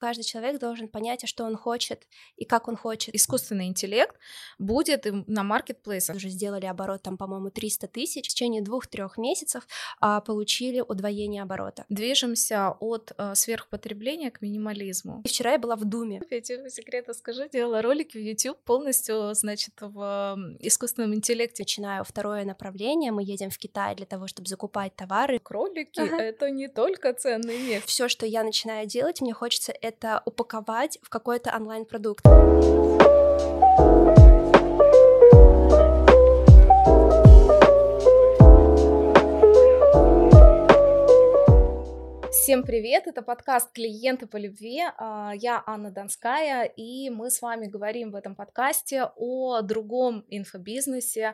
Каждый человек должен понять, что он хочет и как он хочет. Искусственный интеллект будет на маркетплейсах. Уже сделали оборот, по-моему, 300 тысяч. В течение 2-3 месяцев получили удвоение оборота. Движемся от сверхпотребления к минимализму. И вчера я была в Думе. Я тебе по секрету скажу, делала ролики в YouTube полностью, в искусственном интеллекте. Начинаю второе направление. Мы едем в Китай для того, чтобы закупать товары. Кролики — это не только ценный мех. Все, что я начинаю делать, мне хочется это упаковать в какой-то онлайн-продукт. Всем привет, это подкаст «Клиенты по любви», я Анна Донская, и мы с вами говорим в этом подкасте о другом инфобизнесе,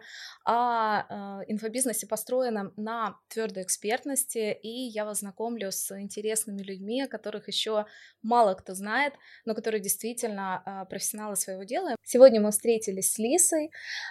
инфобизнесе, построенном на твердой экспертности, и я вас знакомлю с интересными людьми, о которых еще мало кто знает, но которые действительно профессионалы своего дела. Сегодня мы встретились с Лисой,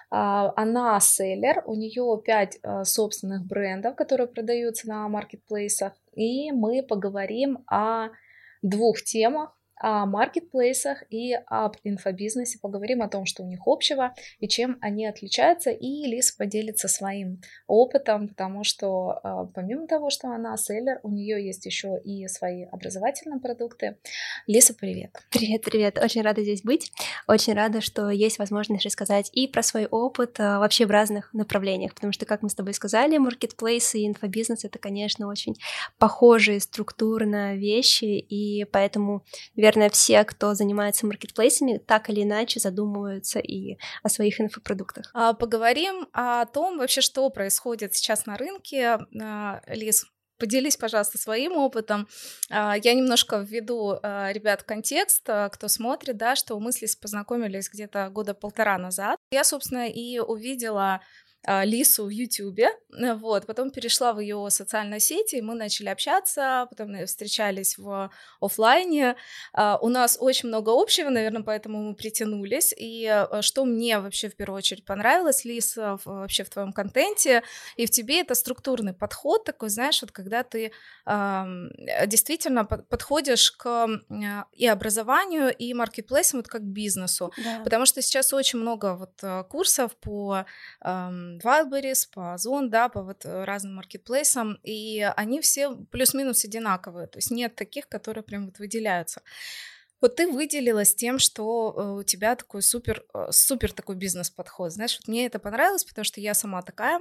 она селлер, у нее 5 собственных брендов, которые продаются на маркетплейсах, и мы поговорим о двух темах: о маркетплейсах и об инфобизнесе. Поговорим о том, что у них общего и чем они отличаются. И Лиса поделится своим опытом, потому что помимо того, что она селлер, у нее есть еще и свои образовательные продукты. Лиса, привет. Привет. Очень рада здесь быть. Очень рада, что есть возможность рассказать и про свой опыт вообще в разных направлениях, потому что, как мы с тобой сказали, маркетплейсы и инфобизнес — это, конечно, очень похожие структурно вещи, и поэтому, наверное, все, кто занимается маркетплейсами, так или иначе задумываются и о своих инфопродуктах. Поговорим о том вообще, что происходит сейчас на рынке. Лиз, поделись, пожалуйста, своим опытом. Я немножко введу ребят в контекст, кто смотрит, да, что мы с Лизой познакомились где-то 1.5 года назад. Я, собственно, и увидела Лису в Ютубе, потом перешла в ее социальные сети, и мы начали общаться, потом встречались в офлайне. У нас очень много общего, наверное, поэтому мы притянулись. И что мне вообще в первую очередь понравилось, Лиса, вообще в твоем контенте и в тебе, это структурный подход такой, знаешь, вот когда ты действительно подходишь к и образованию, и маркетплейсам, вот как к бизнесу. Да. Потому что сейчас очень много курсов по Wildberries, по Озон, да, по разным маркетплейсам, и они все плюс-минус одинаковые, то есть нет таких, которые прям выделяются. Вот ты выделилась тем, что у тебя такой супер такой бизнес-подход, знаешь, мне это понравилось, потому что я сама такая.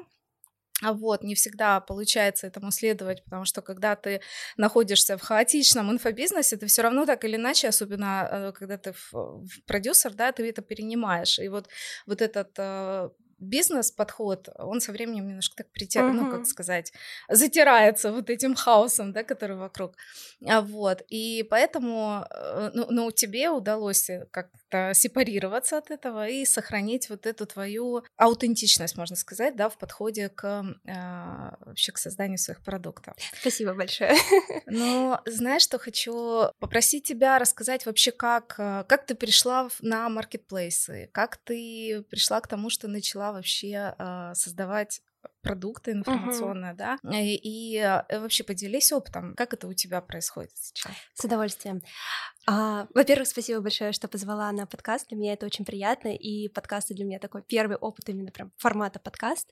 Не всегда получается этому следовать, потому что когда ты находишься в хаотичном инфобизнесе, ты все равно так или иначе, особенно когда ты продюсер, да, ты это перенимаешь. И вот этот бизнес-подход, он со временем немножко так затирается вот этим хаосом, да, который вокруг. И поэтому, тебе удалось как-то сепарироваться от этого и сохранить вот эту твою аутентичность, можно сказать, да, в подходе вообще к созданию своих продуктов. Спасибо большое. Но знаешь, что хочу попросить тебя рассказать вообще, как ты пришла на маркетплейсы, как ты пришла к тому, что начала вообще создавать продукты информационные, да, и вообще поделись опытом, как это у тебя происходит сейчас. С удовольствием. Во-первых, спасибо большое, что позвала на подкаст, для меня это очень приятно, и подкасты для меня такой первый опыт именно прям формата подкаст.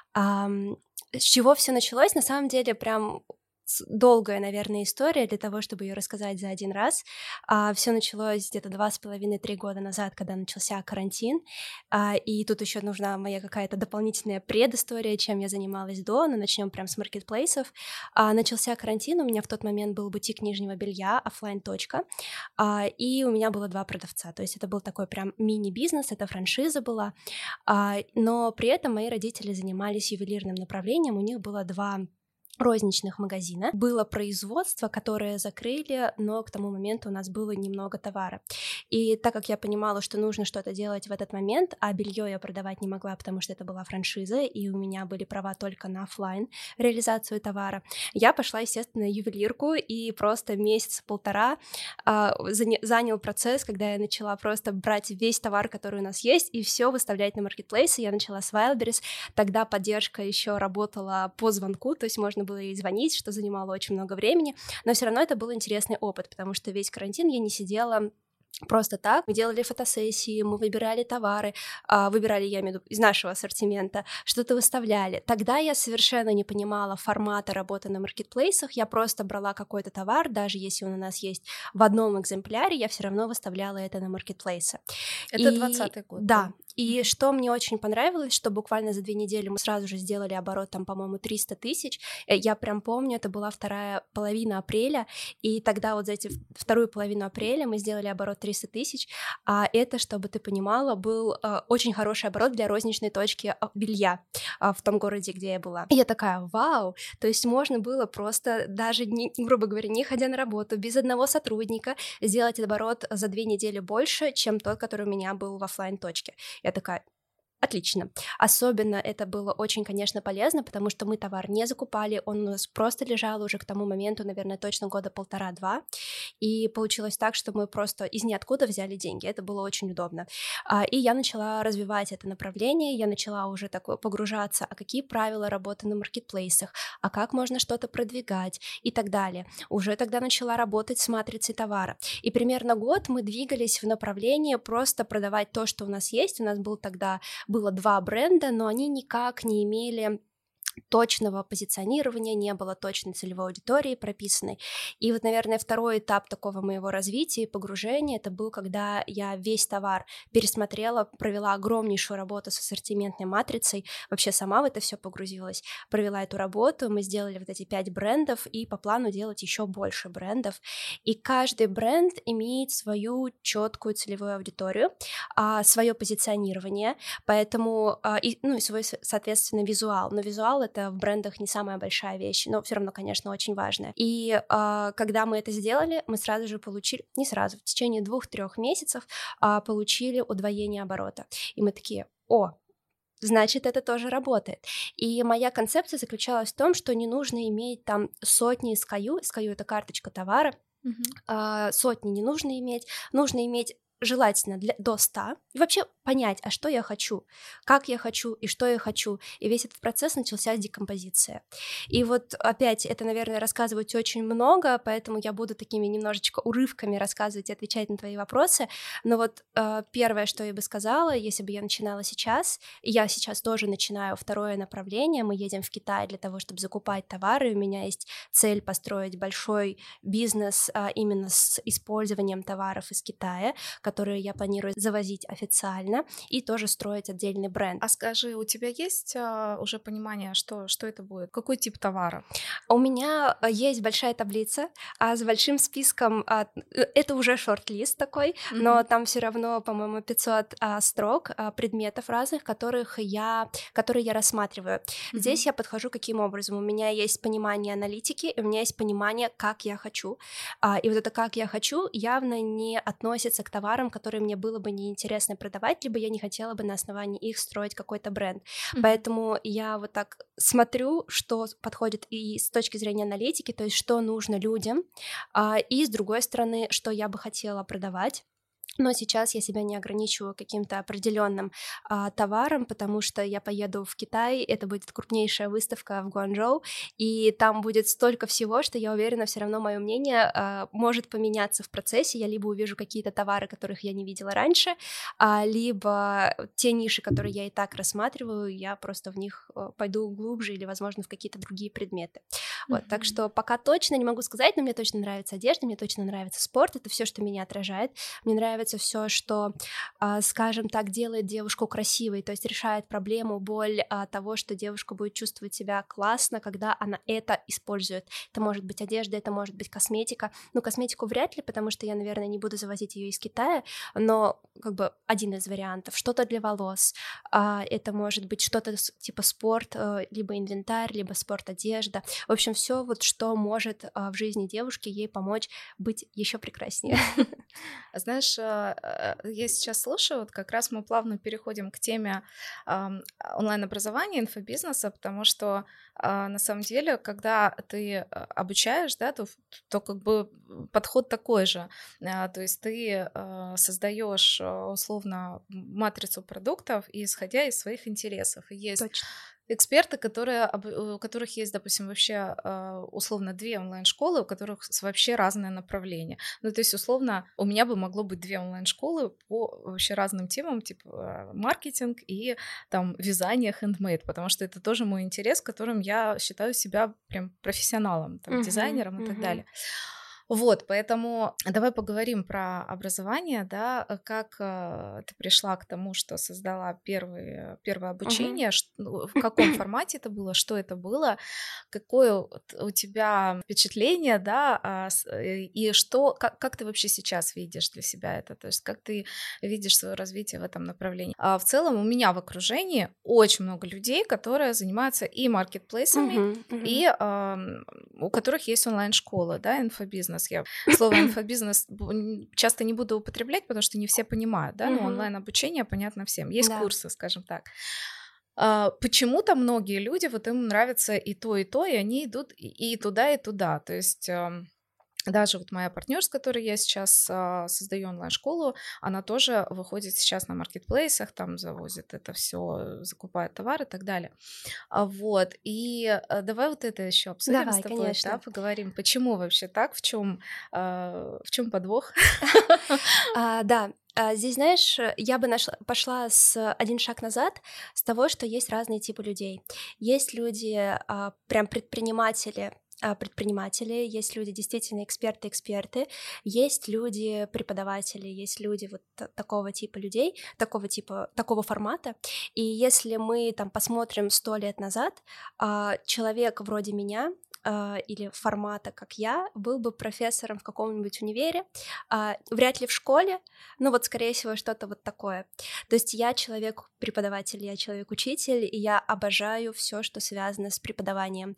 С чего все началось? На самом деле прям долгая, наверное, история для того, чтобы ее рассказать за один раз. Все началось где-то 2,5-3 года назад, когда начался карантин, и тут еще нужна моя какая-то дополнительная предыстория, чем я занималась до, но начнем прям с маркетплейсов. Начался карантин, у меня в тот момент был бутик нижнего белья, офлайн точка, и у меня было 2 продавца, то есть это был такой прям мини-бизнес, это франшиза была, но при этом мои родители занимались ювелирным направлением, у них было 2 розничных магазина. Было производство, которое закрыли, но к тому моменту у нас было немного товара. И так как я понимала, что нужно что-то делать в этот момент, а белье я продавать не могла, потому что это была франшиза, и у меня были права только на офлайн реализацию товара, я пошла, естественно, на ювелирку, и просто 1-1.5 месяца занял процесс, когда я начала просто брать весь товар, который у нас есть, и все выставлять на маркетплейсы. Я начала с Wildberries, тогда поддержка еще работала по звонку, то есть можно было ей звонить, что занимало очень много времени, но все равно это был интересный опыт, потому что весь карантин я не сидела просто так. Мы делали фотосессии, мы выбирали товары, выбирали, я имею в виду, из нашего ассортимента, что-то выставляли. Тогда я совершенно не понимала формата работы на маркетплейсах, я просто брала какой-то товар, даже если он у нас есть в одном экземпляре, я все равно выставляла это на маркетплейсы. Это 20-й год. Да, и что мне очень понравилось, что буквально за 2 недели мы сразу же сделали оборот, там, по-моему, 300 тысяч. Я прям помню, это была вторая половина апреля, и тогда вот за эти вторую половину апреля мы сделали оборот 300 тысяч, а это, чтобы ты понимала, был очень хороший оборот для розничной точки белья в том городе, где я была. И я такая, вау, то есть можно было просто даже, грубо говоря, не ходя на работу, без одного сотрудника, сделать оборот за 2 недели больше, чем тот, который у меня был в офлайн-точке. Я такая, отлично. Особенно это было очень, конечно, полезно, потому что мы товар не закупали, он у нас просто лежал уже к тому моменту, наверное, точно года 1,5-2, и получилось так, что мы просто из ниоткуда взяли деньги, это было очень удобно. И я начала развивать это направление, я начала уже так погружаться, а какие правила работы на маркетплейсах, а как можно что-то продвигать и так далее. Уже тогда начала работать с матрицей товара. И примерно год мы двигались в направлении просто продавать то, что у нас есть. У нас было 2 бренда, но они никак не имели точного позиционирования, не было точной целевой аудитории прописанной. И вот, наверное, второй этап такого моего развития и погружения, это был, когда я весь товар пересмотрела, провела огромнейшую работу с ассортиментной матрицей, вообще сама в это все погрузилась, провела эту работу, мы сделали вот эти 5 брендов, и по плану делать еще больше брендов. И каждый бренд имеет свою четкую целевую аудиторию, свое позиционирование, поэтому, и свой, соответственно, визуал. Но визуал это в брендах не самая большая вещь, но все равно, конечно, очень важная. И когда мы это сделали, мы сразу же получили, не сразу, в течение 2-3 месяцев получили удвоение оборота. И мы такие, значит, это тоже работает. И моя концепция заключалась в том, что не нужно иметь там сотни SKU, SKU — это карточка товара, сотни не нужно иметь, нужно иметь желательно до 100, и вообще понять, а что я хочу, как я хочу и что я хочу, и весь этот процесс начался с декомпозиции. И вот опять, это, наверное, рассказывать очень много, поэтому я буду такими немножечко урывками рассказывать и отвечать на твои вопросы, но вот первое, что я бы сказала, если бы я начинала сейчас, и я сейчас тоже начинаю второе направление, мы едем в Китай для того, чтобы закупать товары, у меня есть цель построить большой бизнес именно с использованием товаров из Китая, которые я планирую завозить официально, и тоже строить отдельный бренд. А скажи, у тебя есть уже понимание, что это будет? Какой тип товара? У меня есть большая таблица с большим списком, это уже шорт-лист такой, но там все равно, по-моему, 500 строк предметов разных, которые я рассматриваю. Здесь я подхожу каким образом? У меня есть понимание аналитики, и у меня есть понимание, как я хочу, и вот это «как я хочу» явно не относится к товарам, которые мне было бы неинтересно продавать, либо я не хотела бы на основании их строить какой-то бренд. Поэтому я вот так смотрю, что подходит и с точки зрения аналитики, то есть что нужно людям, и с другой стороны, что я бы хотела продавать. Но сейчас я себя не ограничиваю каким-то определенным товаром, потому что я поеду в Китай, это будет крупнейшая выставка в Гуанчжоу, и там будет столько всего, что я уверена, все равно мое мнение может поменяться в процессе. Я либо увижу какие-то товары, которых я не видела раньше, либо те ниши, которые я и так рассматриваю, я просто в них пойду глубже или, возможно, в какие-то другие предметы. Вот, так что пока точно не могу сказать, но мне точно нравится одежда, мне точно нравится спорт, это все, что меня отражает. Мне нравится все, что, скажем так, делает девушку красивой, то есть решает проблему, боль того, что девушка будет чувствовать себя классно, когда она это использует. Это может быть одежда, это может быть косметика. Ну, косметику вряд ли, потому что я, наверное, не буду завозить ее из Китая, но как бы один из вариантов. Что-то для волос, это может быть что-то типа спорт, либо инвентарь, либо спорт-одежда. В общем, все вот, что может в жизни девушки ей помочь быть еще прекраснее. Знаешь, я сейчас слушаю, вот как раз мы плавно переходим к теме онлайн-образования, инфобизнеса, потому что на самом деле, когда ты обучаешь, да, то как бы подход такой же, то есть ты создаешь условно матрицу продуктов, исходя из своих интересов. И есть Точно. Эксперты, у которых есть, допустим, вообще условно 2 онлайн-школы, у которых вообще разные направления. Ну, то есть, условно, у меня бы могло быть 2 онлайн-школы по вообще разным темам, типа маркетинг и там вязание, хендмейд, потому что это тоже мой интерес, которым я считаю себя прям профессионалом, там, дизайнером и так далее. Вот, поэтому давай поговорим про образование, да, как ты пришла к тому, что создала первое обучение, в каком формате это было, что это было, какое у тебя впечатление, да, и как ты вообще сейчас видишь для себя это, то есть как ты видишь свое развитие в этом направлении. В целом у меня в окружении очень много людей, которые занимаются и маркетплейсами, и у которых есть онлайн-школа, да, инфобизнес. Я слово инфобизнес часто не буду употреблять, потому что не все понимают, да, но онлайн-обучение понятно всем. Есть курсы, скажем так. Почему-то многие люди, вот им нравится и то, и они идут и туда, и туда. То есть даже вот моя партнер, с которой я сейчас создаю онлайн-школу, она тоже выходит сейчас на маркетплейсах, там завозит это все, закупает товары и так далее. Вот, и давай вот это еще обсудим. Давай, с тобой, конечно. да, поговорим, почему вообще так, в чем подвох? Да, здесь, знаешь, я бы пошла один шаг назад с того, что есть разные типы людей. Есть люди, прям предприниматели, есть люди действительно эксперты, есть люди преподаватели, есть люди вот такого типа людей, такого формата. И если мы там посмотрим 100 лет назад, человек вроде меня или формата, как я, был бы профессором в каком-нибудь универе, вряд ли в школе, но вот, скорее всего, что-то вот такое. То есть я человек-преподаватель, я человек-учитель, и я обожаю все, что связано с преподаванием.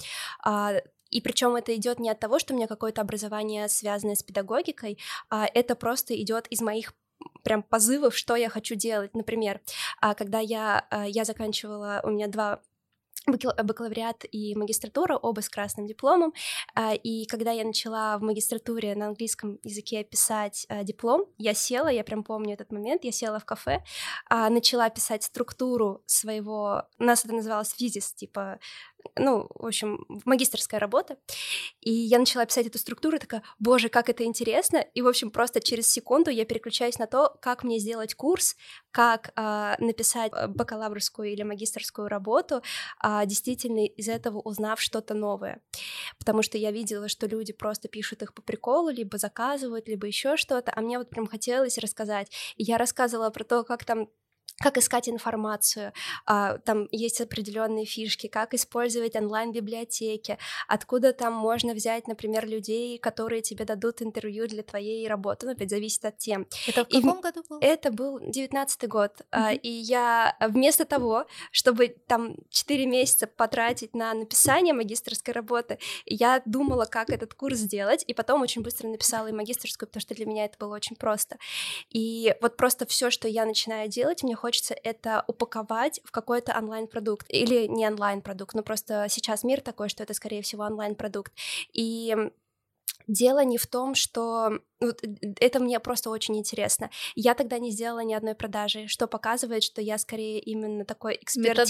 И причем это идет не от того, что у меня какое-то образование, связанное с педагогикой, это просто идет из моих прям позывов, что я хочу делать. Например, когда я заканчивала, у меня 2 бакалавриат и магистратура, оба с красным дипломом, и когда я начала в магистратуре на английском языке писать диплом, я прям помню этот момент, я села в кафе, начала писать структуру своего, у нас это называлось физис, типа, в общем, магистерская работа, и я начала писать эту структуру, такая, боже, как это интересно, и, в общем, просто через секунду я переключаюсь на то, как мне сделать курс, как написать бакалаврскую или магистерскую работу, действительно из этого узнав что-то новое, потому что я видела, что люди просто пишут их по приколу, либо заказывают, либо еще что-то, а мне вот прям хотелось рассказать, и я рассказывала про то, как искать информацию, там есть определенные фишки, как использовать онлайн-библиотеки, откуда там можно взять, например, людей, которые тебе дадут интервью для твоей работы, опять зависит от тем. Это в каком году было? Это был 19-й год, и я вместо того, чтобы там 4 месяца потратить на написание магистерской работы, я думала, как этот курс сделать, и потом очень быстро написала и магистерскую, потому что для меня это было очень просто. И вот просто все, что я начинаю делать, мне хочется это упаковать в какой-то онлайн-продукт, или не онлайн-продукт, но просто сейчас мир такой, что это, скорее всего, онлайн-продукт. И дело не в том, что это мне просто очень интересно. Я тогда не сделала ни одной продажи, что показывает, что я скорее именно такой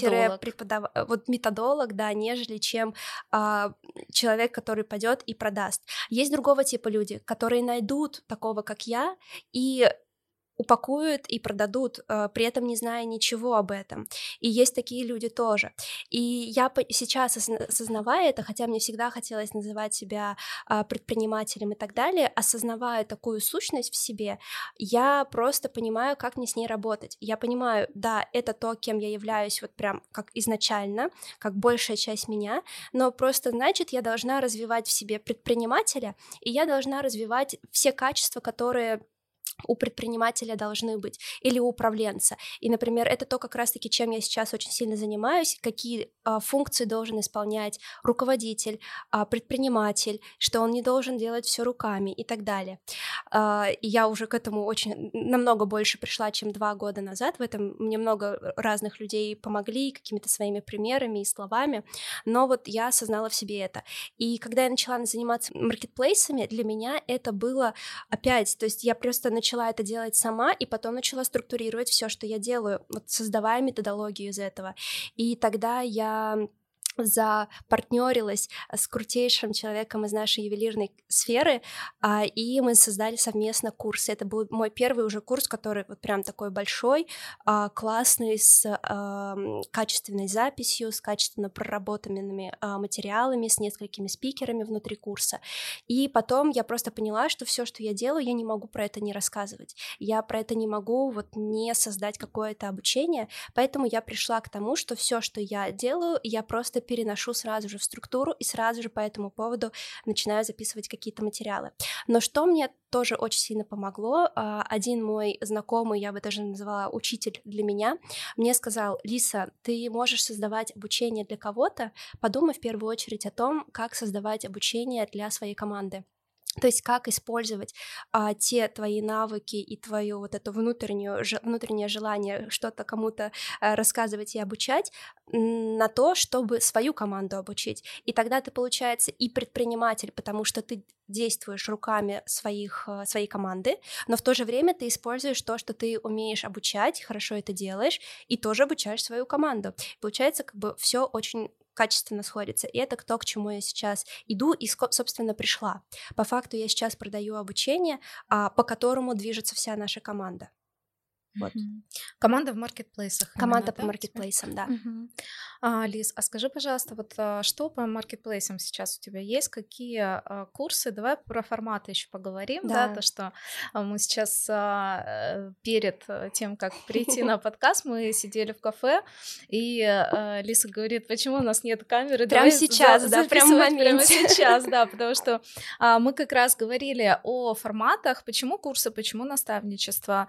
методолог, да, нежели чем человек, который пойдет и продаст. Есть другого типа люди, которые найдут такого, как я, и упакуют и продадут, при этом не зная ничего об этом. И есть такие люди тоже. И я сейчас, осознавая это, хотя мне всегда хотелось называть себя предпринимателем и так далее, осознавая такую сущность в себе, я просто понимаю, как мне с ней работать. Я понимаю, да, это то, кем я являюсь вот прям как изначально, как большая часть меня, но просто, значит, я должна развивать в себе предпринимателя, и я должна развивать все качества, которые у предпринимателя должны быть, или у управленца. И, например, это то, как раз-таки, чем я сейчас очень сильно занимаюсь, какие функции должен исполнять руководитель, предприниматель, что он не должен делать все руками и так далее. И я уже к этому очень намного больше пришла, чем 2 года назад. В этом мне много разных людей помогли какими-то своими примерами и словами, но вот я осознала в себе это. И когда я начала заниматься маркетплейсами, для меня это было опять, то есть я просто начала начала это делать сама, и потом начала структурировать все, что я делаю, вот создавая методологию из этого. И тогда я запартнерилась с крутейшим человеком из нашей ювелирной сферы, и мы создали совместно курс. Это был мой первый уже курс, который вот прям такой большой, классный, с качественной записью, с качественно проработанными материалами, с несколькими спикерами внутри курса. И потом я просто поняла, что все, что я делаю, я не могу про это не рассказывать. Я про это не могу вот не создать какое-то обучение, поэтому я пришла к тому, что все, что я делаю, я просто переношу сразу же в структуру и сразу же по этому поводу начинаю записывать какие-то материалы. Но что мне тоже очень сильно помогло, один мой знакомый, я бы даже назвала учитель для меня, мне сказал: Лиса, ты можешь создавать обучение для кого-то, подумай в первую очередь о том, как создавать обучение для своей команды. То есть как использовать те твои навыки и твое вот это внутреннее желание что-то кому-то рассказывать и обучать на то, чтобы свою команду обучить. И тогда ты, получается, и предприниматель, потому что ты действуешь руками своей команды, но в то же время ты используешь то, что ты умеешь обучать, хорошо это делаешь, и тоже обучаешь свою команду. Получается, как бы все очень качественно сходится. И это то, к чему я сейчас иду и, собственно, пришла. По факту я сейчас продаю обучение, по которому движется вся наша команда. Вот. Команда в маркетплейсах. Команда по маркетплейсам, да. Лиз, а скажи, пожалуйста, вот что по маркетплейсам сейчас у тебя есть? Какие курсы? Давай про форматы еще поговорим, да, то, что мы сейчас перед тем, как прийти на подкаст, мы сидели в кафе, и Лиза говорит: почему у нас нет камеры? Прямо сейчас, да, прямо в моменте. Прямо сейчас, да, потому что мы как раз говорили о форматах, почему курсы, почему наставничество,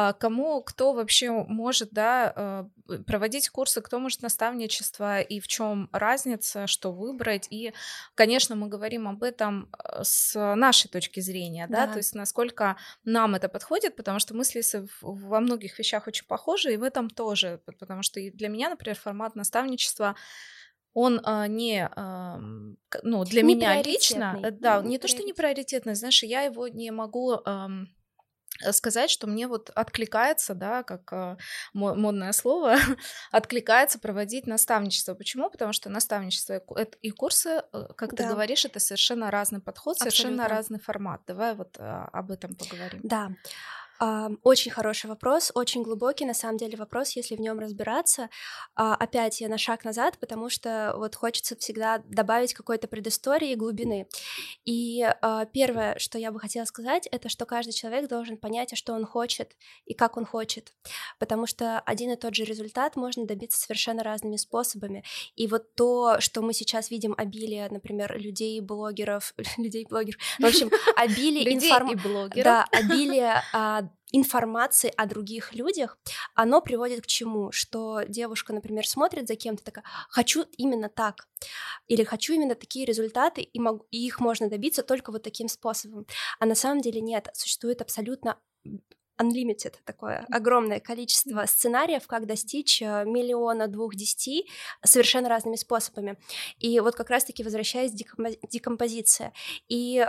кто вообще может, да, проводить курсы, кто может наставничество и в чем разница, что выбрать. И, конечно, мы говорим об этом с нашей точки зрения, да, то есть насколько нам это подходит, потому что мы с Лисой во многих вещах очень похожи, и в этом тоже, потому что и для меня, например, формат наставничества, он для меня лично, да, не то, что не приоритетный, знаешь, я его не могу сказать, что мне вот откликается, да, как модное слово, откликается проводить наставничество. Почему? Потому что наставничество и курсы, как ты говоришь, это совершенно разный подход, совершенно разный формат. Давай вот об этом поговорим. Да. Очень хороший вопрос, очень глубокий, на самом деле, вопрос, если в нем разбираться. Опять я на шаг назад, потому что вот хочется всегда добавить какой-то предыстории и глубины. И первое, что я бы хотела сказать, это что каждый человек должен понять, что он хочет и как он хочет, потому что один и тот же результат можно добиться совершенно разными способами. И вот то, что мы сейчас видим, обилие, например, людей-блогеров, в общем, обилие информации, да, обилие информации о других людях, оно приводит к чему? Что девушка, например, смотрит за кем-то, такая: хочу именно так, или хочу именно такие результаты, и их можно добиться только вот таким способом. А на самом деле нет, существует абсолютно unlimited, такое огромное количество сценариев, как достичь 1 миллиона 2-10 совершенно разными способами. И вот как раз-таки возвращаясь декомпозиция. И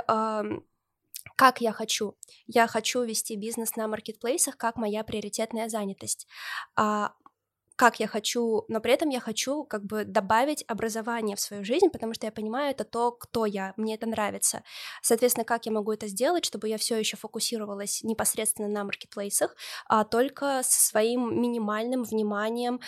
как я хочу? Я хочу вести бизнес на маркетплейсах как моя приоритетная занятость. Как я хочу, но при этом я хочу как бы добавить образование в свою жизнь, потому что я понимаю, это то, кто я, мне это нравится. Соответственно, как я могу это сделать, чтобы я все еще фокусировалась непосредственно на маркетплейсах, а только со своим минимальным вниманием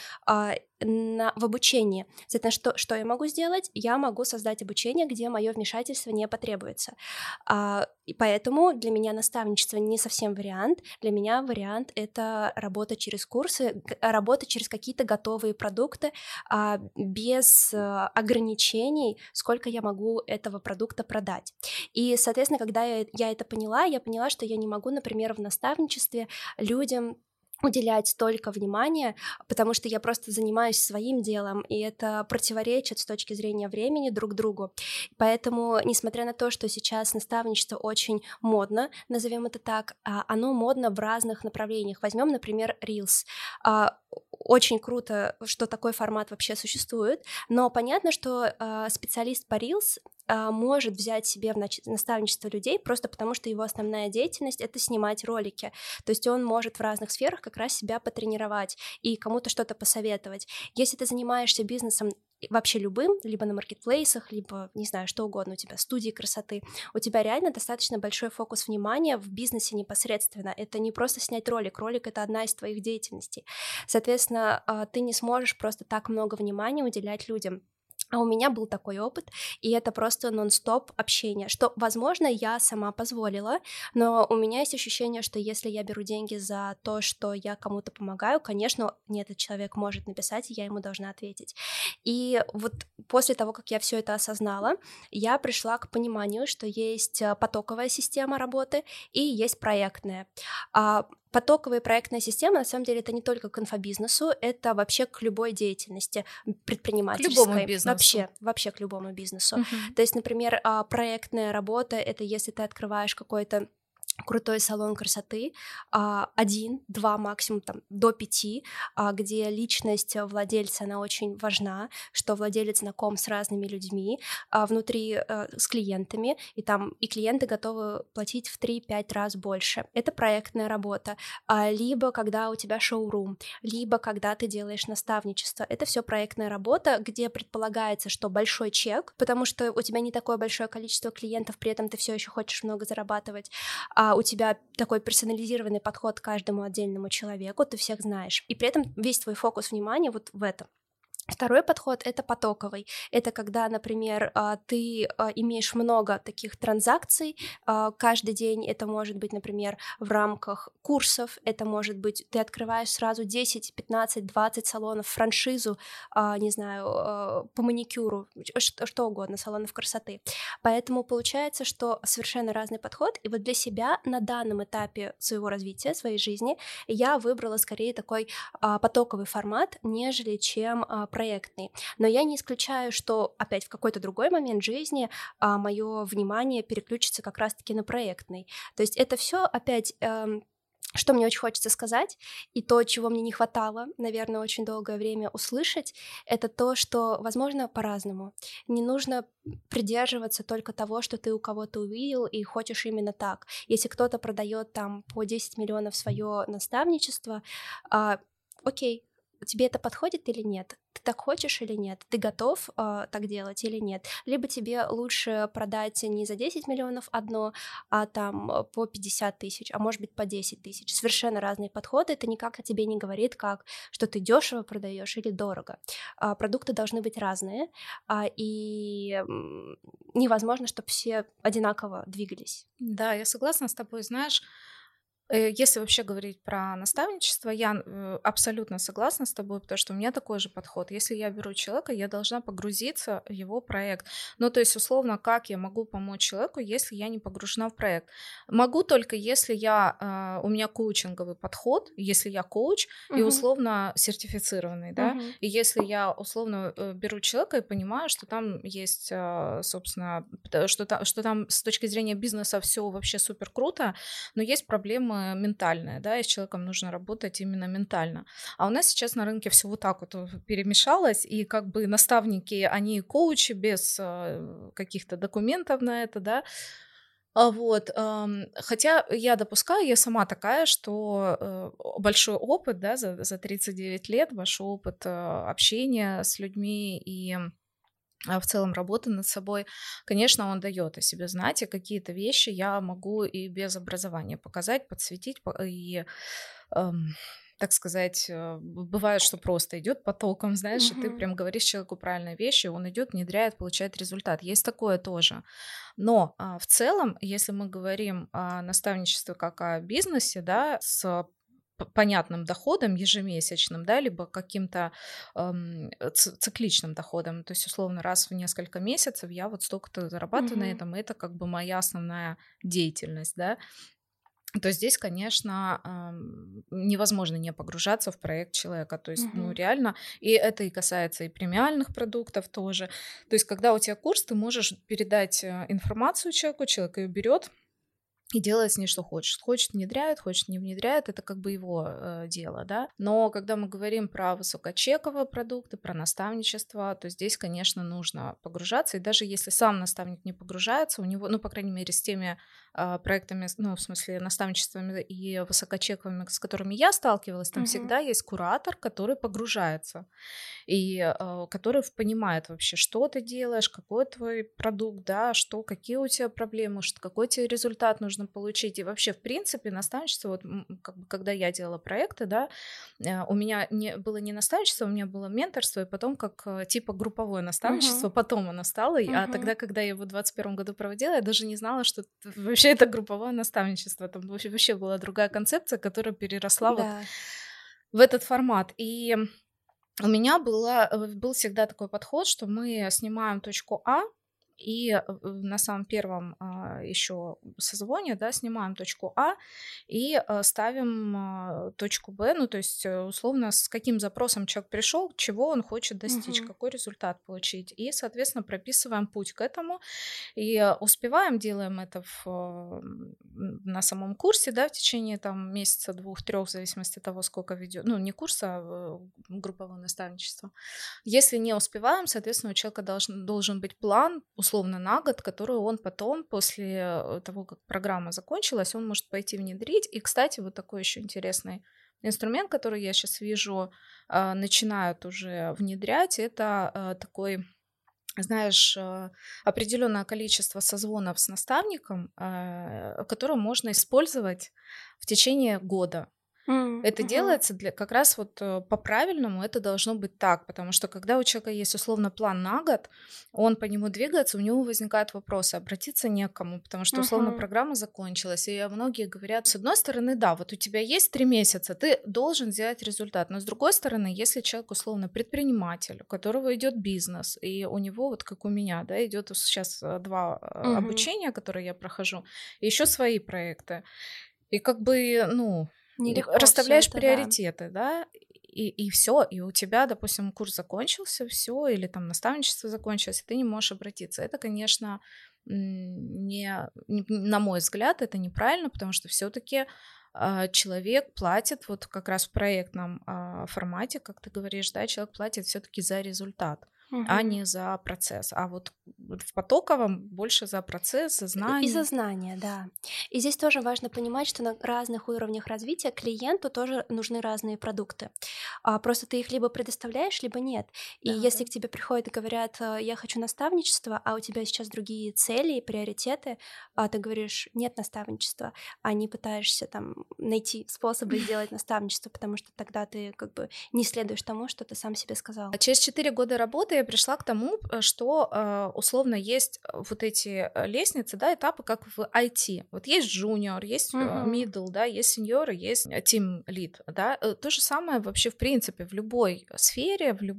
в обучении. Соответственно, что я могу сделать? Я могу создать обучение, где мое вмешательство не потребуется. И поэтому для меня наставничество не совсем вариант. Для меня вариант — это работа через курсы, работа через какие-то готовые продукты, без ограничений, сколько я могу этого продукта продать. И, соответственно, когда я это поняла, я поняла, что я не могу, например, в наставничестве людям уделять столько внимания, потому что я просто занимаюсь своим делом, и это противоречит с точки зрения времени друг другу. Поэтому, несмотря на то, что сейчас наставничество очень модно, назовем это так, оно модно в разных направлениях. Возьмем, например, Reels. очень круто, что такой формат вообще существует, но понятно, что специалист по Reels может взять себе в наставничество людей просто потому, что его основная деятельность — это снимать ролики, то есть он может в разных сферах как раз себя потренировать и кому-то что-то посоветовать. Если ты занимаешься бизнесом вообще любым, либо на маркетплейсах, либо, не знаю, что угодно, у тебя студии красоты, у тебя реально достаточно большой фокус внимания в бизнесе непосредственно. Это не просто снять ролик, ролик — это одна из твоих деятельностей. Соответственно, ты не сможешь просто так много внимания уделять людям. А у меня был такой опыт, и это просто нон-стоп общение, что, возможно, я сама позволила, но у меня есть ощущение, что если я беру деньги за то, что я кому-то помогаю, конечно, мне этот человек может написать, и я ему должна ответить. И вот после того, как я все это осознала, я пришла к пониманию, что есть потоковая система работы и есть проектная. Потоковая проектная система, на самом деле, это не только к инфобизнесу, это вообще к любой деятельности предпринимательской. К любому бизнесу. Вообще к любому бизнесу. Мгм. То есть, например, проектная работа — это если ты открываешь какой-то крутой салон красоты, 1, 2, максимум там, до 5, где личность владельца, она очень важна, что владелец знаком с разными людьми, внутри с клиентами, и там и клиенты готовы платить в 3-5 раз больше. Это проектная работа. Либо когда у тебя шоурум, либо когда ты делаешь наставничество. Это все проектная работа, где предполагается, что большой чек, потому что у тебя не такое большое количество клиентов, при этом ты все еще хочешь много зарабатывать, у тебя такой персонализированный подход к каждому отдельному человеку, ты всех знаешь, и при этом весь твой фокус внимания вот в этом. Второй подход — это потоковый. Это когда, например, ты имеешь много таких транзакций каждый день. Это может быть, например, в рамках курсов, это может быть, ты открываешь сразу 10, 15, 20 салонов, франшизу, не знаю, по маникюру, что угодно, салонов красоты. Поэтому получается, что совершенно разный подход. И вот для себя на данном этапе своего развития, своей жизни, я выбрала скорее такой потоковый формат, нежели чем проектный. Но я не исключаю, что опять в какой-то другой момент жизни мое внимание переключится как раз-таки на проектный. То есть это все опять... Что мне очень хочется сказать, и то, чего мне не хватало, наверное, очень долгое время услышать, это то, что, возможно, по-разному. Не нужно придерживаться только того, что ты у кого-то увидел и хочешь именно так. Если кто-то продает там по 10 миллионов свое наставничество, окей, тебе это подходит или нет? Ты так хочешь или нет? Ты готов так делать или нет? Либо тебе лучше продать не за 10 миллионов одно, а там по 50 тысяч, а может быть по 10 тысяч. Совершенно разные подходы. Это никак о тебе не говорит, как что ты дешево продаешь или дорого. Продукты должны быть разные, и невозможно, чтобы все одинаково двигались. Да, я согласна с тобой. Знаешь, если вообще говорить про наставничество, я абсолютно согласна с тобой, потому что у меня такой же подход. Если я беру человека, я должна погрузиться в его проект. Ну, то есть, условно, как я могу помочь человеку, если я не погружена в проект? Могу только, если у меня коучинговый подход, если я коуч и условно сертифицированный, да, и если я условно беру человека и понимаю, что там есть, собственно, что там с точки зрения бизнеса все вообще супер круто, но есть проблемы ментальная, да, и с человеком нужно работать именно ментально. А у нас сейчас на рынке все вот так вот перемешалось, и как бы наставники, они коучи без каких-то документов на это, да. Хотя я допускаю, я сама такая, что большой опыт, да, за 39 лет, большой опыт общения с людьми и в целом работы над собой, конечно, он дает о себе знать, и какие-то вещи я могу и без образования показать, подсветить, и, так сказать, бывает, что просто идет потоком, знаешь, и ты прям говоришь человеку правильные вещи, он идет, внедряет, получает результат. Есть такое тоже. Но в целом, если мы говорим о наставничестве как о бизнесе, да, с понятным доходом ежемесячным, да, либо каким-то цикличным доходом, то есть условно раз в несколько месяцев я вот столько-то зарабатываю на этом, и это как бы моя основная деятельность, да, то здесь, конечно, невозможно не погружаться в проект человека, то есть, ну, реально, и это и касается и премиальных продуктов тоже, то есть когда у тебя курс, ты можешь передать информацию человеку, человек ее берет, и делает с ней что хочет. Хочет внедряет, хочет не внедряет, это как бы его дело, да. Но когда мы говорим про высокочековые продукты, про наставничество, то здесь, конечно, нужно погружаться. И даже если сам наставник не погружается, у него, ну, по крайней мере, с теми проектами, ну, в смысле, наставничествами и высокочековыми, с которыми я сталкивалась, там всегда есть куратор, который погружается и который понимает вообще, что ты делаешь, какой твой продукт, да, что, какие у тебя проблемы, что, какой тебе результат нужно получить. И вообще, в принципе, наставничество, вот как бы, когда я делала проекты, да, у меня было не наставничество, у меня было менторство, и потом как типа групповое наставничество, потом оно стало, а тогда, когда я его в 2021 году проводила, я даже не знала, что вообще это групповое наставничество, там вообще была другая концепция, которая переросла вот в этот формат. И у меня был всегда такой подход, что мы снимаем точку А, и на самом первом еще созвоне, да, снимаем точку А и ставим точку Б, ну, то есть условно с каким запросом человек пришел, чего он хочет достичь, какой результат получить, и, соответственно, прописываем путь к этому, и успеваем, делаем это на самом курсе, да, в течение там месяца, 2-3, в зависимости от того, сколько ведет, ну, не курса, а группового наставничества. Если не успеваем, соответственно, у человека должен быть план, условно, на год, который он потом, после того, как программа закончилась, он может пойти внедрить. И, кстати, вот такой еще интересный инструмент, который я сейчас вижу, начинают уже внедрять, это такой, знаешь, определенное количество созвонов с наставником, которое можно использовать в течение года. Это делается как раз вот по-правильному, это должно быть так, потому что когда у человека есть условно план на год, он по нему двигается, у него возникают вопросы, обратиться не к кому, потому что условно программа закончилась, и многие говорят, с одной стороны, да, вот у тебя есть 3 месяца, ты должен сделать результат, но с другой стороны, если человек условно предприниматель, у которого идет бизнес, и у него, вот как у меня, да, идет сейчас 2 обучения, которые я прохожу, и еще свои проекты, и как бы, ну, нелегко расставляешь это, приоритеты, да, и все, и у тебя, допустим, курс закончился, все, или там наставничество закончилось, и ты не можешь обратиться. Это, конечно, на мой взгляд, это неправильно, потому что все-таки человек платит вот как раз в проектном формате, как ты говоришь, да, человек платит все-таки за результат, а не за процесс. А вот в потоковом больше за процесс, за знания. И за знания, да. И здесь тоже важно понимать, что на разных уровнях развития клиенту тоже нужны разные продукты. Просто ты их либо предоставляешь, либо нет. И если к тебе приходят и говорят, я хочу наставничество, а у тебя сейчас другие цели и приоритеты, ты говоришь, нет наставничества, а не пытаешься там найти способы сделать наставничество, потому что тогда ты как бы не следуешь тому, что ты сам себе сказал. Через 4 года работы я пришла к тому, что условно есть вот эти лестницы, да, этапы, как в IT. Вот есть junior, есть middle, да, есть senior, есть team lead, да. То же самое вообще в принципе в любой сфере, в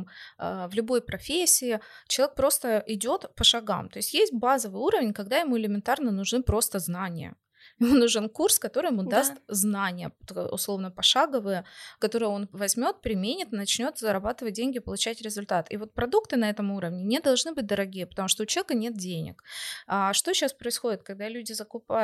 любой профессии человек просто идет по шагам. То есть есть базовый уровень, когда ему элементарно нужны просто знания. Ему нужен курс, который ему даст знания, условно пошаговые, которые он возьмет, применит, начнет зарабатывать деньги, получать результат. И вот продукты на этом уровне не должны быть дорогие, потому что у человека нет денег. А что сейчас происходит, когда люди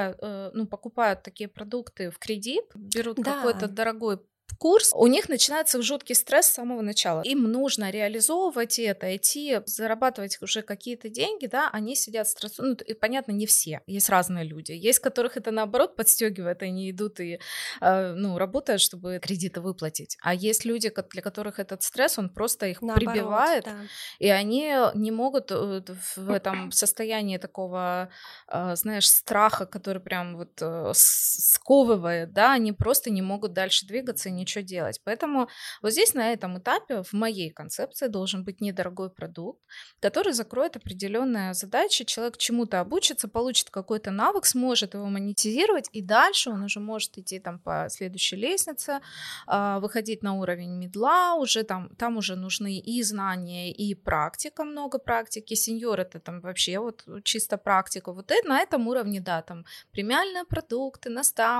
покупают такие продукты в кредит, берут какой-то дорогой курс, у них начинается жуткий стресс с самого начала. Им нужно реализовывать это, идти, зарабатывать уже какие-то деньги, да, они сидят стрессуют, и, понятно, не все, есть разные люди, есть, которых это, наоборот, подстегивает, они идут и, работают, чтобы кредиты выплатить, а есть люди, для которых этот стресс, он просто их прибивает, и они не могут в этом состоянии такого, знаешь, страха, который прям вот сковывает, да, они просто не могут дальше двигаться и ничего делать. Поэтому вот здесь на этом этапе в моей концепции должен быть недорогой продукт, который закроет определенные задачи, человек чему-то обучится, получит какой-то навык, сможет его монетизировать, и дальше он уже может идти там по следующей лестнице, выходить на уровень мидла, уже там уже нужны и знания, и практика, много практики, сеньор это там вообще вот чисто практика, вот это, на этом уровне, да, там премиальные продукты,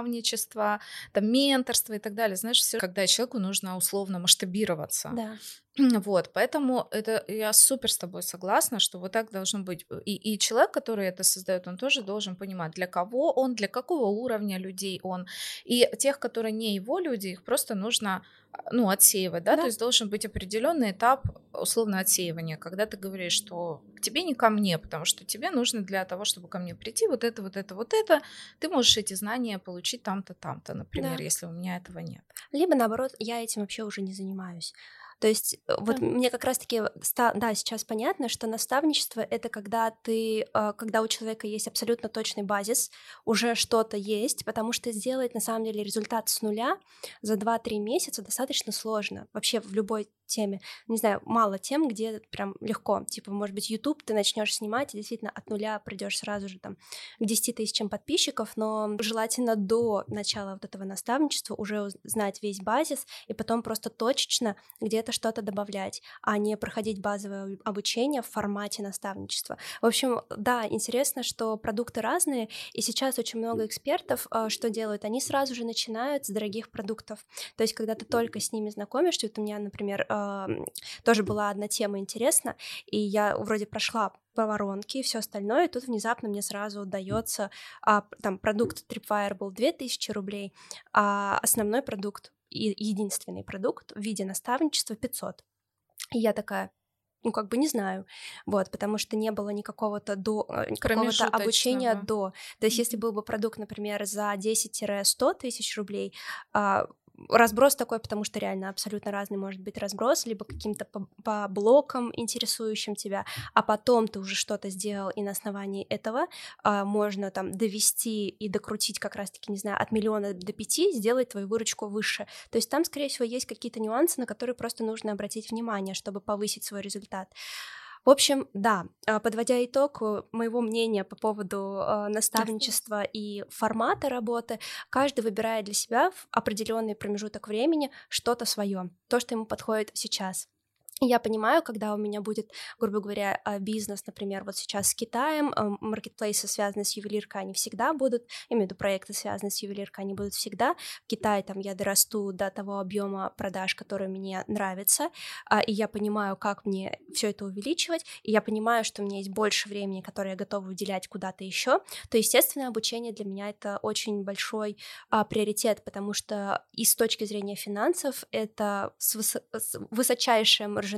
наставничество, там менторство и так далее, знаешь, все, когда человеку нужно условно масштабироваться. Да. Вот, поэтому это я супер с тобой согласна, что вот так должно быть. И человек, который это создает, он тоже должен понимать, для кого он, для какого уровня людей он. И тех, которые не его люди, их просто нужно, ну, отсеивать, да, то Да. есть должен быть определенный этап условно отсеивания, когда ты говоришь, что к тебе не ко мне, потому что тебе нужно для того, чтобы ко мне прийти, вот это, вот это, вот это, ты можешь эти знания получить там-то, там-то, например, Да. если у меня этого нет. Либо, наоборот, я этим вообще уже не занимаюсь. То есть вот Да. мне как раз-таки, да, сейчас понятно, что наставничество — это когда когда у человека есть абсолютно точный базис, уже что-то есть, потому что сделать, на самом деле, результат с нуля за 2-3 месяца достаточно сложно. Вообще в любой теме. Не знаю, мало тем, где прям легко. Типа, может быть, YouTube ты начнешь снимать, и действительно от нуля придешь сразу же там к 10 тысячам подписчиков, но желательно до начала вот этого наставничества уже знать весь базис и потом просто точечно где-то что-то добавлять, а не проходить базовое обучение в формате наставничества. В общем, да, интересно, что продукты разные, и сейчас очень много экспертов что делают? Они сразу же начинают с дорогих продуктов. То есть, когда ты только с ними знакомишься, вот у меня, например, тоже была одна тема интересна, и я вроде прошла по воронке и все остальное, и тут внезапно мне сразу дается там продукт Tripwire был 2000 рублей, а основной продукт и единственный продукт в виде наставничества 500. И я такая, ну, как бы не знаю, вот, потому что не было никакого-то обучения Да. до. То есть, если был бы продукт, например, за 10-100 тысяч рублей, разброс такой, потому что реально абсолютно разный может быть разброс, либо каким-то по блокам, интересующим тебя, а потом ты уже что-то сделал, и на основании этого можно там довести и докрутить как раз-таки, не знаю, от 1 миллиона до 5, сделать твою выручку выше. То есть там, скорее всего, есть какие-то нюансы, на которые просто нужно обратить внимание, чтобы повысить свой результат. В общем, да, подводя итог моего мнения по поводу наставничества и формата работы, каждый выбирает для себя в определенный промежуток времени что-то свое, то, что ему подходит сейчас. Я понимаю, когда у меня будет, грубо говоря, бизнес, например, вот сейчас с Китаем, маркетплейсы, связанные с ювелиркой, они всегда будут, я имею в виду проекты, связанные с ювелиркой, они будут всегда. В Китае там я дорасту до того объема продаж, который мне нравится, и я понимаю, как мне все это увеличивать, и я понимаю, что у меня есть больше времени, которое я готова уделять куда-то еще, то, естественно, обучение для меня это очень большой приоритет, потому что и с точки зрения финансов это высочайшая маржинальность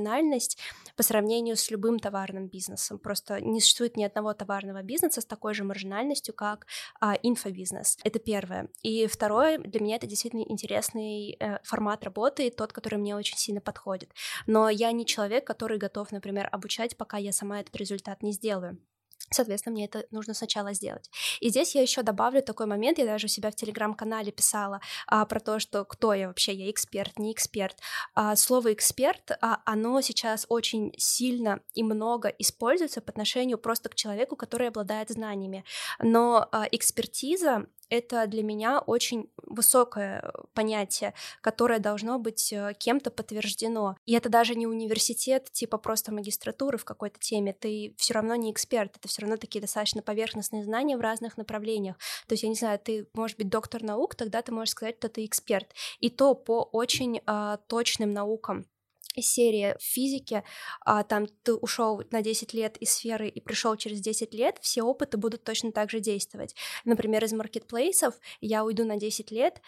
по сравнению с любым товарным бизнесом. Просто не существует ни одного товарного бизнеса с такой же маржинальностью, как инфобизнес. Это первое. И второе, для меня это действительно интересный формат работы, тот, который мне очень сильно подходит. Но я не человек, который готов, например, обучать, пока я сама этот результат не сделаю. Соответственно, мне это нужно сначала сделать. И здесь я еще добавлю такой момент, я даже у себя в Телеграм-канале писала про то, что кто я вообще, я эксперт, не эксперт. Слово «эксперт», оно сейчас очень сильно и много используется по отношению просто к человеку, который обладает знаниями. Но экспертиза — это для меня очень высокое понятие, которое должно быть кем-то подтверждено. И это даже не университет, типа просто магистратуры в какой-то теме. Ты все равно не эксперт, это все равно такие достаточно поверхностные знания в разных направлениях. То есть, я не знаю, ты, может быть, доктор наук, тогда ты можешь сказать, что ты эксперт. И то по очень точным наукам. Из серии физики, там ты ушел на 10 лет из сферы и пришел через 10 лет, все опыты будут точно так же действовать. Например, из маркетплейсов я уйду на 10 лет,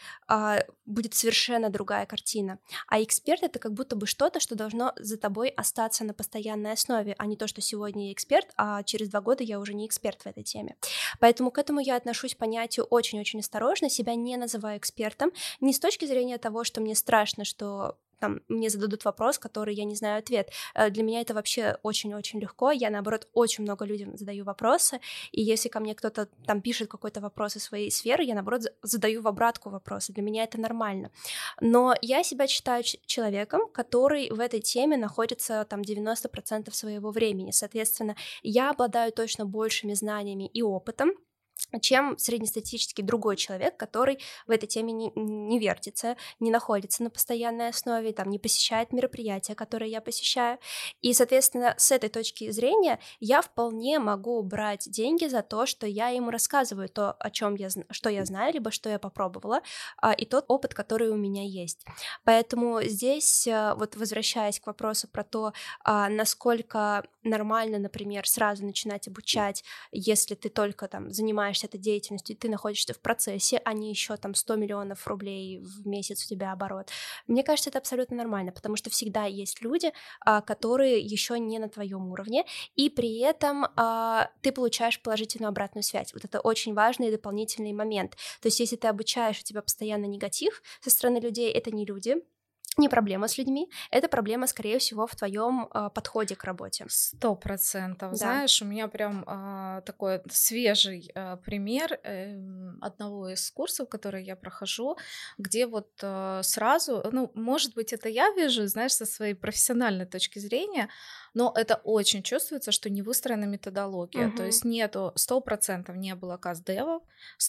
будет совершенно другая картина. А эксперт — это как будто бы что-то, что должно за тобой остаться на постоянной основе, а не то, что сегодня я эксперт, а через 2 года я уже не эксперт в этой теме. Поэтому к этому я отношусь к понятию очень-очень осторожно, себя не называю экспертом, не с точки зрения того, что мне страшно, что там, мне зададут вопрос, который я не знаю ответ. Для меня это вообще очень-очень легко. Я, наоборот, очень много людям задаю вопросы, и если ко мне кто-то там пишет какой-то вопрос из своей сферы, я, наоборот, задаю в обратку вопросы. Для меня это нормально. Но я себя считаю человеком, который в этой теме находится там 90% своего времени. Соответственно, я обладаю точно большими знаниями и опытом, чем среднестатистический другой человек, который в этой теме не вертится, не находится на постоянной основе, там, не посещает мероприятия, которые я посещаю. И, соответственно, с этой точки зрения я вполне могу брать деньги за то, что я ему рассказываю то, о чем что я знаю, либо что я попробовала, и тот опыт, который у меня есть. Поэтому здесь, вот возвращаясь к вопросу про то, насколько нормально, например, сразу начинать обучать, если ты только там занимаешься этой деятельностью, и ты находишься в процессе, а не еще там 100 миллионов рублей в месяц у тебя оборот. Мне кажется, это абсолютно нормально, потому что всегда есть люди, которые еще не на твоем уровне, и при этом ты получаешь положительную обратную связь. Вот это очень важный дополнительный момент. То есть если ты обучаешь, у тебя постоянно негатив со стороны людей, это не люди, не проблема с людьми, это проблема, скорее всего, в твоем подходе к работе. 100%. Да. Знаешь, у меня прям такой свежий пример одного из курсов, которые я прохожу, где вот сразу, ну, может быть, это я вижу, знаешь, со своей профессиональной точки зрения, но это очень чувствуется, что не выстроена методология. То есть нету 100% не было каз-девов,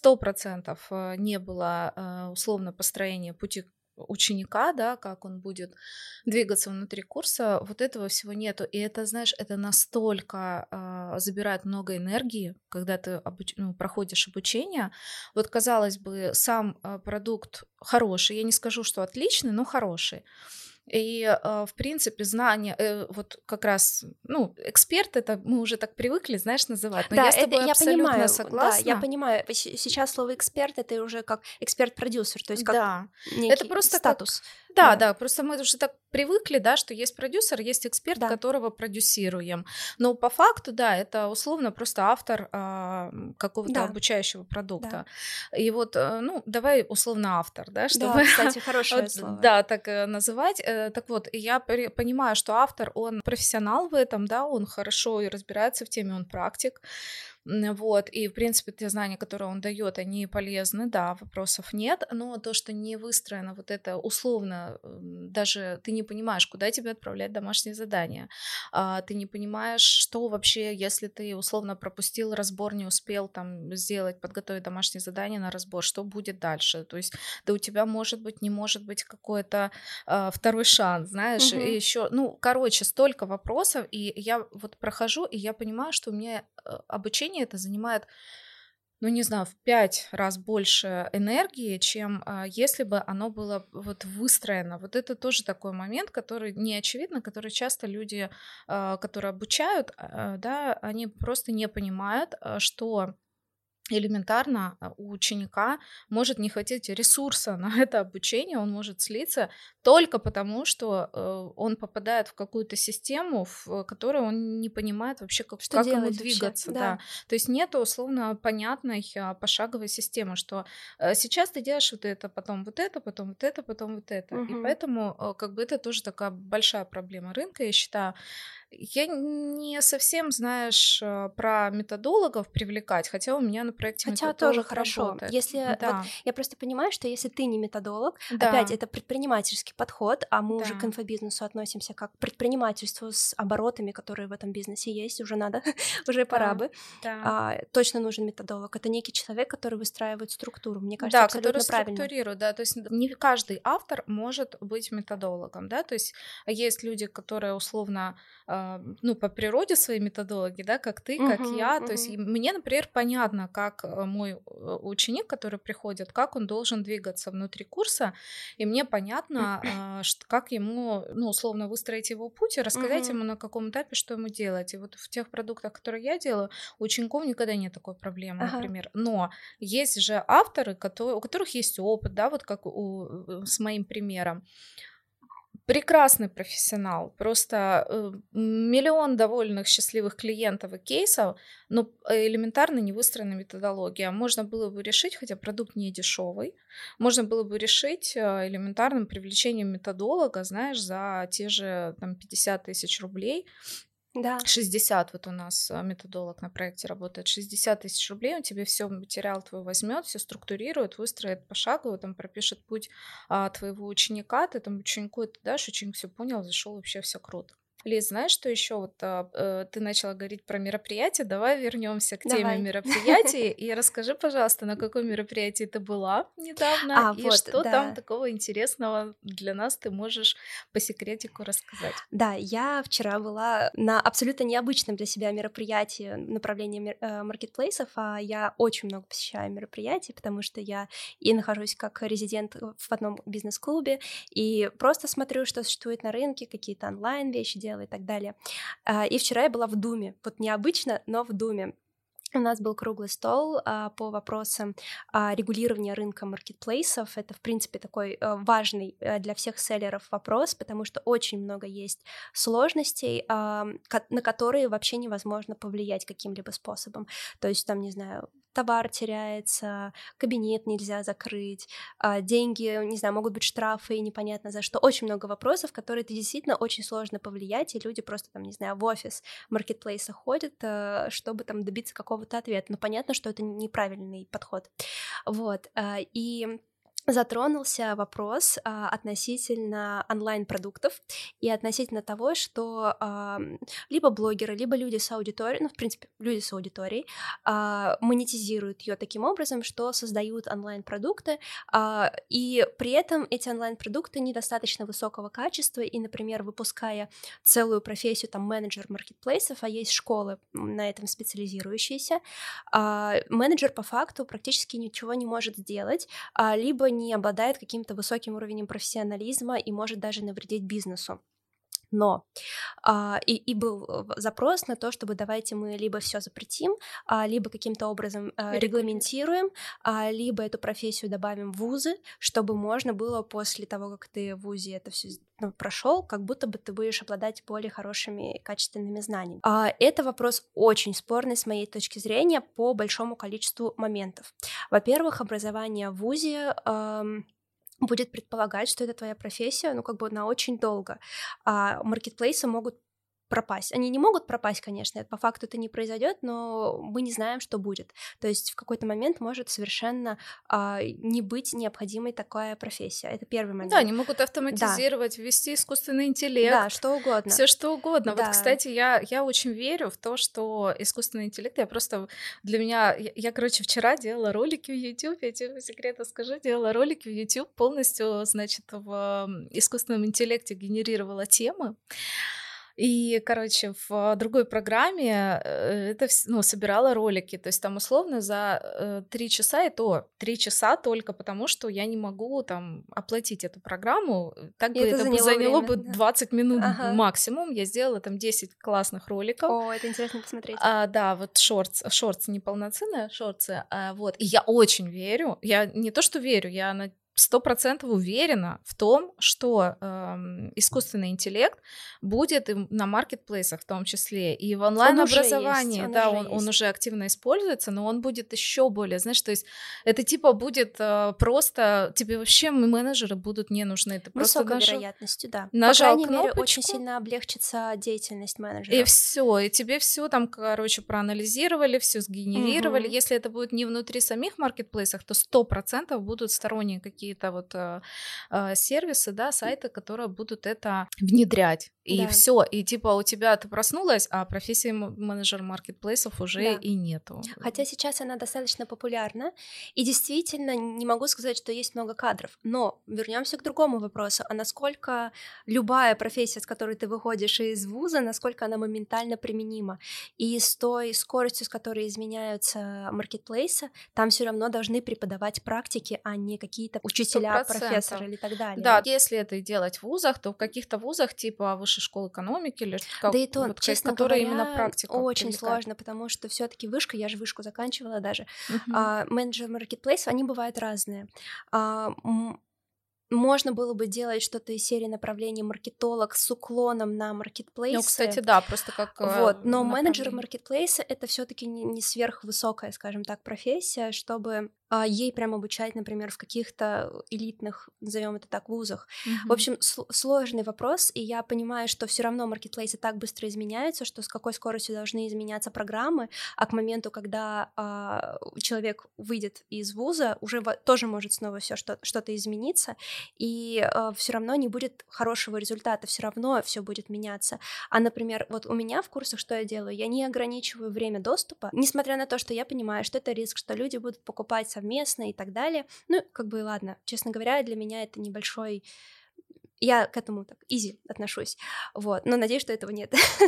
100% не было условно построения пути ученика, да, как он будет двигаться внутри курса, вот этого всего нету. И это, знаешь, это настолько забирает много энергии, когда ты проходишь обучение. Вот, казалось бы, сам продукт хороший, я не скажу, что отличный, но хороший. И, в принципе, знания, вот как раз, ну, эксперт, это мы уже так привыкли, знаешь, называть, но да, я с тобой я абсолютно понимаю, согласна. Да, я понимаю, сейчас слово эксперт это уже как эксперт-продюсер, то есть как Да, некий это просто статус. Да, просто мы уже так привыкли, да, что есть продюсер, есть эксперт, Да. которого продюсируем. Но по факту, да, это условно просто автор какого-то Да. обучающего продукта. Да. И вот, ну, давай условно автор, да, чтобы Да, кстати, хорошее слово. да, так называть. Так вот, я понимаю, что автор, он профессионал в этом, да, он хорошо и разбирается в теме, он практик. Вот, и, в принципе, те знания, которые он дает, они полезны, да, вопросов нет, но то, что не выстроено вот это условно, даже ты не понимаешь, куда тебе отправлять домашние задания, ты не понимаешь, что вообще, если ты условно пропустил разбор, не успел там сделать, подготовить домашнее задание на разбор, что будет дальше, то есть да у тебя может быть, не может быть какой-то второй шанс, знаешь, и еще, ну, короче, столько вопросов, и я вот прохожу, и я понимаю, что у меня обучение это занимает, ну, не знаю, в 5 раз больше энергии, чем если бы оно было вот выстроено. Вот это тоже такой момент, который не очевидно, который часто люди, которые обучают, да, они просто не понимают, что элементарно у ученика может не хватить ресурса на это обучение, он может слиться только потому, что он попадает в какую-то систему, в которой он не понимает вообще, как ему двигаться. Да. То есть нет условно понятной пошаговой системы, что сейчас ты делаешь вот это, потом вот это, потом вот это, потом вот это. И поэтому как бы это тоже такая большая проблема рынка, я считаю. Я не совсем, знаешь, про методологов привлекать, хотя у меня на проекте методолог тоже хорошо. работает. Если да. вот, я просто понимаю, что если ты не методолог, Да. опять это предпринимательский подход, а мы Да. уже к инфобизнесу относимся как к предпринимательству с оборотами, которые в этом бизнесе есть, уже надо, уже пора бы. Точно нужен методолог. Это некий человек, который выстраивает структуру. Мне кажется, да, абсолютно который правильно. Структурирует, да, то есть не каждый автор может быть методологом, да, то есть есть люди, которые условно, ну, по природе свои методологи, да, как ты, как я, то есть мне, например, понятно, как мой ученик, который приходит, как он должен двигаться внутри курса, и мне понятно, как ему, ну, условно выстроить его путь и рассказать ему на каком этапе, что ему делать. И вот в тех продуктах, которые я делаю, у учеников никогда нет такой проблемы, например. Но есть же авторы, у которых есть опыт, да, вот как с моим примером. Прекрасный профессионал, просто миллион довольных, счастливых клиентов и кейсов, но элементарно не выстроена методология. Можно было бы решить, хотя продукт не дешевый, можно было бы решить элементарным привлечением методолога, знаешь, за те же там 50 тысяч рублей. Да. 60, вот у нас методолог на проекте работает, 60 тысяч рублей, он тебе все материал твой возьмет, все структурирует, выстроит пошагово, там пропишет путь твоего ученика, ты там ученику это дашь, ученик все понял, зашел, вообще все круто. Лиз, знаешь, что еще вот ты начала говорить про мероприятия? Давай вернемся к теме Давай. мероприятий и расскажи, пожалуйста, на каком мероприятии ты была недавно и Вот, что там да. такого интересного для нас ты можешь по секретику рассказать. Да, я вчера была на абсолютно необычном для себя мероприятии направления маркетплейсов, а я очень много посещаю мероприятий, потому что я и нахожусь как резидент в одном бизнес-клубе, и просто смотрю, что существует на рынке, какие-то онлайн-вещи делаю и так далее. И вчера я была в Думе, вот необычно, но в Думе. У нас был круглый стол по вопросам регулирования рынка маркетплейсов. Это, в принципе, такой важный для всех селлеров вопрос, потому что очень много есть сложностей, на которые вообще невозможно повлиять каким-либо способом. То есть, там, не знаю, товар теряется, кабинет нельзя закрыть, деньги, не знаю, могут быть штрафы, непонятно за что. Очень много вопросов, которые это действительно очень сложно повлиять, и люди просто, там, не знаю, в офис маркетплейса ходят, чтобы там добиться какого-то ответа. Но понятно, что это неправильный подход. Вот. И затронулся вопрос относительно онлайн-продуктов и относительно того, что либо блогеры, либо люди с аудиторией, ну, в принципе, люди с аудиторией монетизируют ее таким образом, что создают онлайн-продукты, и при этом эти онлайн-продукты недостаточно высокого качества, и, например, выпуская целую профессию, там, менеджер маркетплейсов, а есть школы на этом специализирующиеся, менеджер по факту практически ничего не может сделать, либо не обладает каким-то высоким уровнем профессионализма и может даже навредить бизнесу. Но и был запрос на то, чтобы давайте мы либо все запретим, либо каким-то образом регламентируем, либо эту профессию добавим в вузы, чтобы можно было после того, как ты в вузе это все прошел, как будто бы ты будешь обладать более хорошими качественными знаниями. Это вопрос очень спорный с моей точки зрения по большому количеству моментов. Во-первых, образование в вузе будет предполагать, что это твоя профессия, ну, как бы на очень долго. Маркетплейсы могут пропасть. Они не могут пропасть, конечно, по факту это не произойдет, но мы не знаем, что будет. То есть в какой-то момент может совершенно не быть необходимой такая профессия. Это первый момент. Да, они могут автоматизировать, ввести искусственный интеллект. Да, что угодно. Все что угодно. Да. Вот, кстати, я очень верю в то, что искусственный интеллект, для меня, я, короче, вчера делала ролики в YouTube, я тебе по секрету скажу, делала ролики в YouTube, полностью, значит, в искусственном интеллекте генерировала темы. И, короче, в другой программе это собирала ролики. То есть там условно за 3 часа, и то 3 часа только потому, что я не могу там оплатить эту программу. Так бы это заняло бы 20 минут максимум. Я сделала там 10 классных роликов. О, это интересно посмотреть. Да, вот шортс неполноценные шортсы. Вот. И я очень верю. Я не то, что верю, я на 100% уверена в том, что искусственный интеллект будет и на маркетплейсах в том числе, и в онлайн-образовании. Он уже активно используется, но он будет еще более, знаешь, то есть это типа будет просто, тебе вообще менеджеры будут не нужны. Ты высокой вероятностью, да. Нажал по крайней мере, кнопочку, очень сильно облегчится деятельность менеджера. И все, и тебе все там, короче, проанализировали, все сгенерировали. Если это будет не внутри самих маркетплейсов, то 100% будут сторонние какие-то вот сервисы, да, сайты, которые будут это внедрять. И все, и типа у тебя ты проснулась, а профессии менеджер маркетплейсов уже и нету. Хотя сейчас она достаточно популярна, и действительно не могу сказать, что есть много кадров. Но вернемся к другому вопросу: а насколько любая профессия, с которой ты выходишь из вуза, насколько она моментально применима? И с той скоростью, с которой изменяются маркетплейсы, там все равно должны преподавать практики, а не какие-то учителя, 100%. профессоры и так далее. Да, если это и делать в вузах, то в каких-то вузах типа Высшей школы экономики или да и то, вот, честно которые говоря, именно практика очень привлекают. сложно, потому что все-таки вышка, я же вышку заканчивала даже, менеджер маркетплейсов, они бывают разные. Можно было бы делать что-то из серии направлений маркетолог с уклоном на маркетплейсы. Ну, кстати, да, просто как вот, но менеджер маркетплейса — это все-таки не сверхвысокая, скажем так, профессия, чтобы ей прям обучать, например, в каких-то элитных, назовем это так, вузах. В общем, сложный вопрос, и я понимаю, что все равно маркетплейсы так быстро изменяются, что с какой скоростью должны изменяться программы, а к моменту, когда человек выйдет из вуза, уже тоже может снова все что-то измениться, и все равно не будет хорошего результата, все равно все будет меняться. А, например, вот у меня в курсах что я делаю? Я не ограничиваю время доступа, несмотря на то, что я понимаю, что это риск, что люди будут покупать совместно и так далее. Ну, как бы, ладно, честно говоря, для меня это небольшой... Я к этому так изи отношусь, вот, но надеюсь, что этого нет.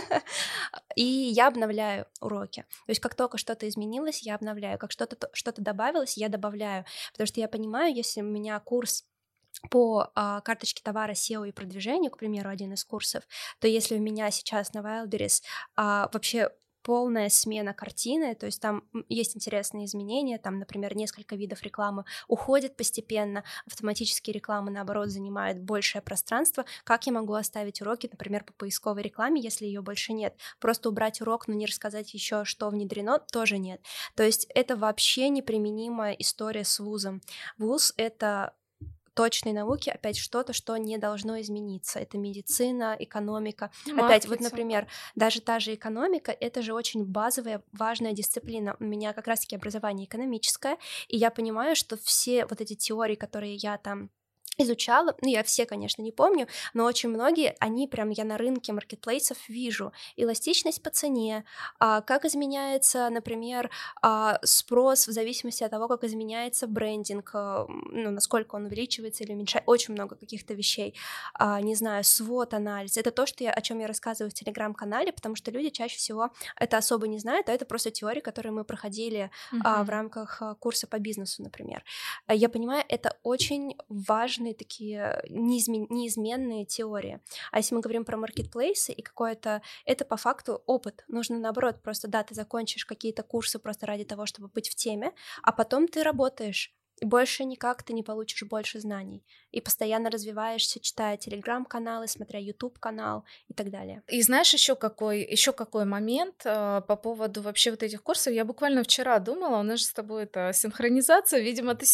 И я обновляю уроки. То есть как только что-то изменилось, я обновляю. Как что-то добавилось, я добавляю. Потому что я понимаю, если у меня курс по карточке товара, SEO и продвижению, к примеру, один из курсов, то если у меня сейчас на Wildberries вообще полная смена картины, то есть там есть интересные изменения, там, например, несколько видов рекламы уходит постепенно, автоматические рекламы, наоборот, занимают большее пространство. Как я могу оставить уроки, например, по поисковой рекламе, если ее больше нет? Просто убрать урок, но не рассказать еще, что внедрено, тоже нет. То есть это вообще неприменимая история с вузом. Вуз — это точной науки, опять что-то, что не должно измениться. Это медицина, экономика. Маркетинг. Опять, вот, например, даже та же экономика, это же очень базовая, важная дисциплина. У меня как раз-таки образование экономическое, и я понимаю, что все вот эти теории, которые я там изучала, ну, я все, конечно, не помню, но очень многие, они прям, я на рынке маркетплейсов вижу. Эластичность по цене, как изменяется, например, спрос в зависимости от того, как изменяется брендинг, ну, насколько он увеличивается или уменьшается, очень много каких-то вещей, не знаю, свод-анализ. Это то, о чем я рассказываю в Телеграм-канале, потому что люди чаще всего это особо не знают, а это просто теории, которые мы проходили в рамках курса по бизнесу, например. Я понимаю, это очень важные такие неизменные теории. А если мы говорим про маркетплейсы и какое-то... Это по факту опыт. Нужно, наоборот, просто, да, ты закончишь какие-то курсы просто ради того, чтобы быть в теме, а потом ты работаешь. И больше никак ты не получишь больше знаний. И постоянно развиваешься, читая телеграм-каналы, смотря YouTube-канал и так далее. И знаешь, еще какой момент по поводу вообще вот этих курсов. Я буквально вчера думала, у нас же с тобой это синхронизация, видимо, ты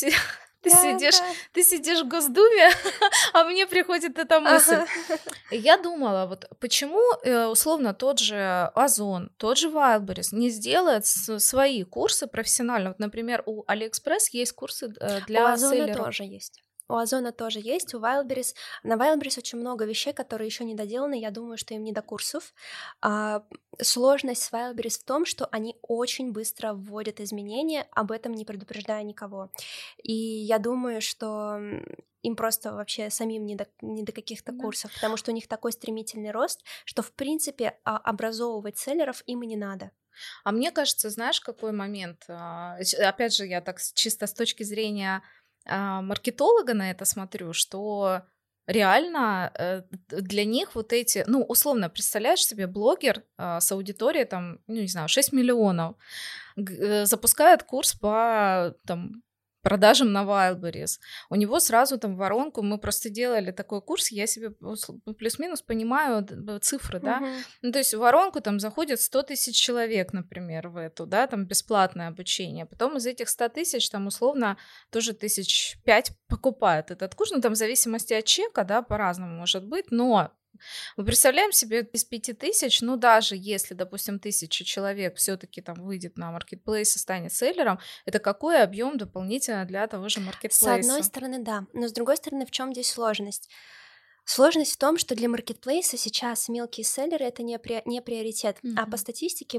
сидишь в Госдуме, а мне приходит эта мысль. Я думала, вот почему условно тот же Озон, тот же Wildberries не сделает свои курсы профессионально. Вот, например, у AliExpress есть курсы для селлеров. Тоже есть. У Озона тоже есть, у Wildberries. На Wildberries очень много вещей, которые еще не доделаны. Я думаю, что им не до курсов. Сложность с Wildberries в том, что они очень быстро вводят изменения, об этом не предупреждая никого. И я думаю, что им просто вообще самим не до каких-то курсов, потому что у них такой стремительный рост, что, в принципе, образовывать селлеров им и не надо. А мне кажется, знаешь, какой момент? Опять же, я так чисто с точки зрения маркетолога на это смотрю, что реально для них вот эти, ну, условно, представляешь себе блогер с аудиторией, там, ну, не знаю, 6 миллионов, запускает курс по, там, продажам на Wildberries. У него сразу там воронку, мы просто делали такой курс, я себе плюс-минус понимаю цифры, да, ну, то есть в воронку там заходит 100 тысяч человек, например, в эту, да, там бесплатное обучение, потом из этих 100 тысяч там условно тоже 5 покупают этот курс, ну, там в зависимости от чека, да, по-разному может быть, но мы представляем себе из 5000, ну даже если, допустим, 1000 человек все-таки там выйдет на маркетплейс и станет селлером, это какой объем дополнительно для того же маркетплейса? С одной стороны, да, но с другой стороны, в чем здесь сложность? Сложность в том, что для маркетплейса сейчас мелкие селлеры — это не приоритет, а по статистике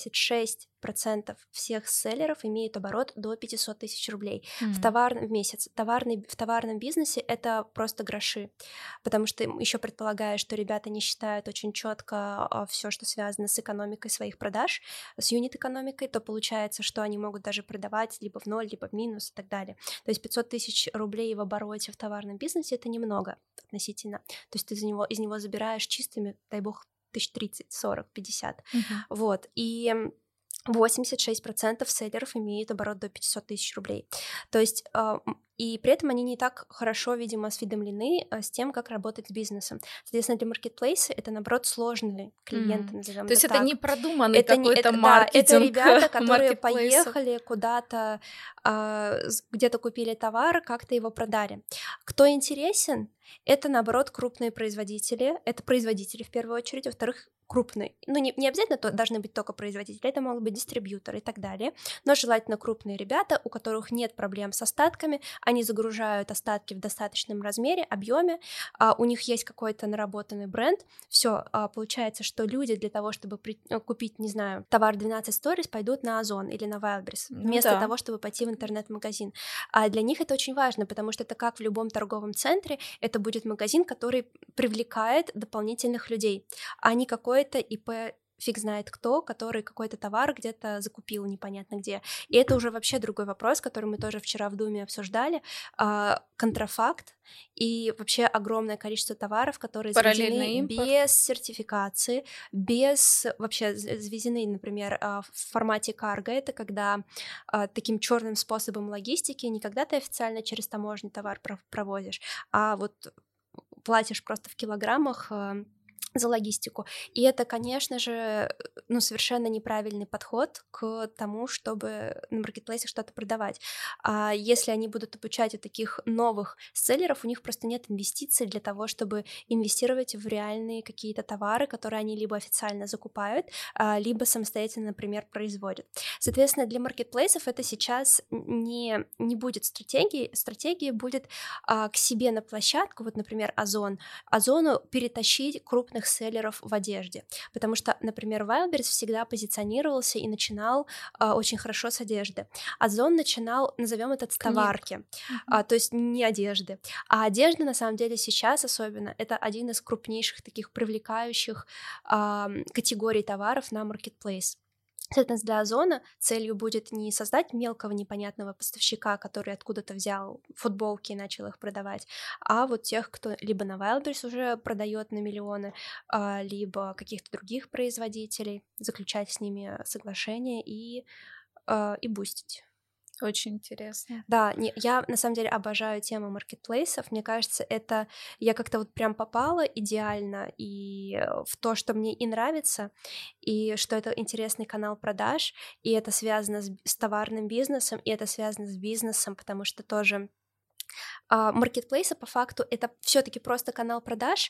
86% всех селлеров имеют оборот до 500 тысяч рублей в месяц. В товарном бизнесе это просто гроши, потому что еще предполагаю, что ребята не считают очень четко все, что связано с экономикой своих продаж, с юнит-экономикой, то получается, что они могут даже продавать либо в ноль, либо в минус и так далее. То есть 500 тысяч рублей в обороте в товарном бизнесе — это немного относительно. То есть ты из него забираешь чистыми, дай бог, 30, 40, 50. Вот. И 86% селлеров имеют оборот до 500 тысяч рублей. То есть, и при этом они не так хорошо, видимо, осведомлены с тем, как работать с бизнесом. Соответственно, для маркетплейса это, наоборот, сложные клиенты, назовем То есть это это так. не продуманный Это не, какой-то это, да, это маркетинг ребята, которые маркетплейсов. поехали куда-то, где-то купили товар, как-то его продали. Кто интересен? Это, наоборот, крупные производители. Это производители, в первую очередь. Во-вторых, крупные. Ну, не обязательно должны быть только производители, это могут быть дистрибьюторы и так далее. Но желательно крупные ребята, у которых нет проблем с остатками. Они загружают остатки в достаточном размере, объеме. У них есть какой-то наработанный бренд. Все, получается, что люди для того, чтобы купить, не знаю, товар 12 Stories, пойдут на Озон или на Wildberries, вместо того, чтобы пойти в интернет-магазин. А для них это очень важно, потому что это как в любом торговом центре, это будет магазин, который привлекает дополнительных людей, а не какой-то ИП фиг знает кто, который какой-то товар где-то закупил непонятно где. И это уже вообще другой вопрос, который мы тоже вчера в Думе обсуждали. Контрафакт и вообще огромное количество товаров, которые завезены без сертификации, без вообще завезены, например, в формате карго. Это когда таким черным способом логистики не когда ты официально через таможню товар провозишь, а вот платишь просто в килограммах за логистику. И это, конечно же, совершенно неправильный подход к тому, чтобы на маркетплейсах что-то продавать. А если они будут обучать таких новых селлеров, у них просто нет инвестиций для того, чтобы инвестировать в реальные какие-то товары, которые они либо официально закупают, либо самостоятельно, например, производят. Соответственно, для маркетплейсов это сейчас не будет стратегии. Стратегия будет к себе на площадку, вот, например, Озону перетащить крупных селлеров в одежде, потому что, например, Wildberries всегда позиционировался и начинал очень хорошо с одежды. Озон начинал, назовем это, с товарки, то есть не одежды. А одежда, на самом деле, сейчас особенно, это один из крупнейших таких привлекающих категорий товаров на маркетплейс. Соответственно, для Озона целью будет не создать мелкого непонятного поставщика, который откуда-то взял футболки и начал их продавать, а вот тех, кто либо на Wildberries уже продает на миллионы, либо каких-то других производителей, заключать с ними соглашения и бустить. Очень интересно. Да, я на самом деле обожаю тему маркетплейсов. Мне кажется, это я как-то вот прям попала идеально и в то, что мне и нравится, и что это интересный канал продаж, и это связано с товарным бизнесом, и это связано с бизнесом, потому что тоже маркетплейсы по факту это все-таки просто канал продаж,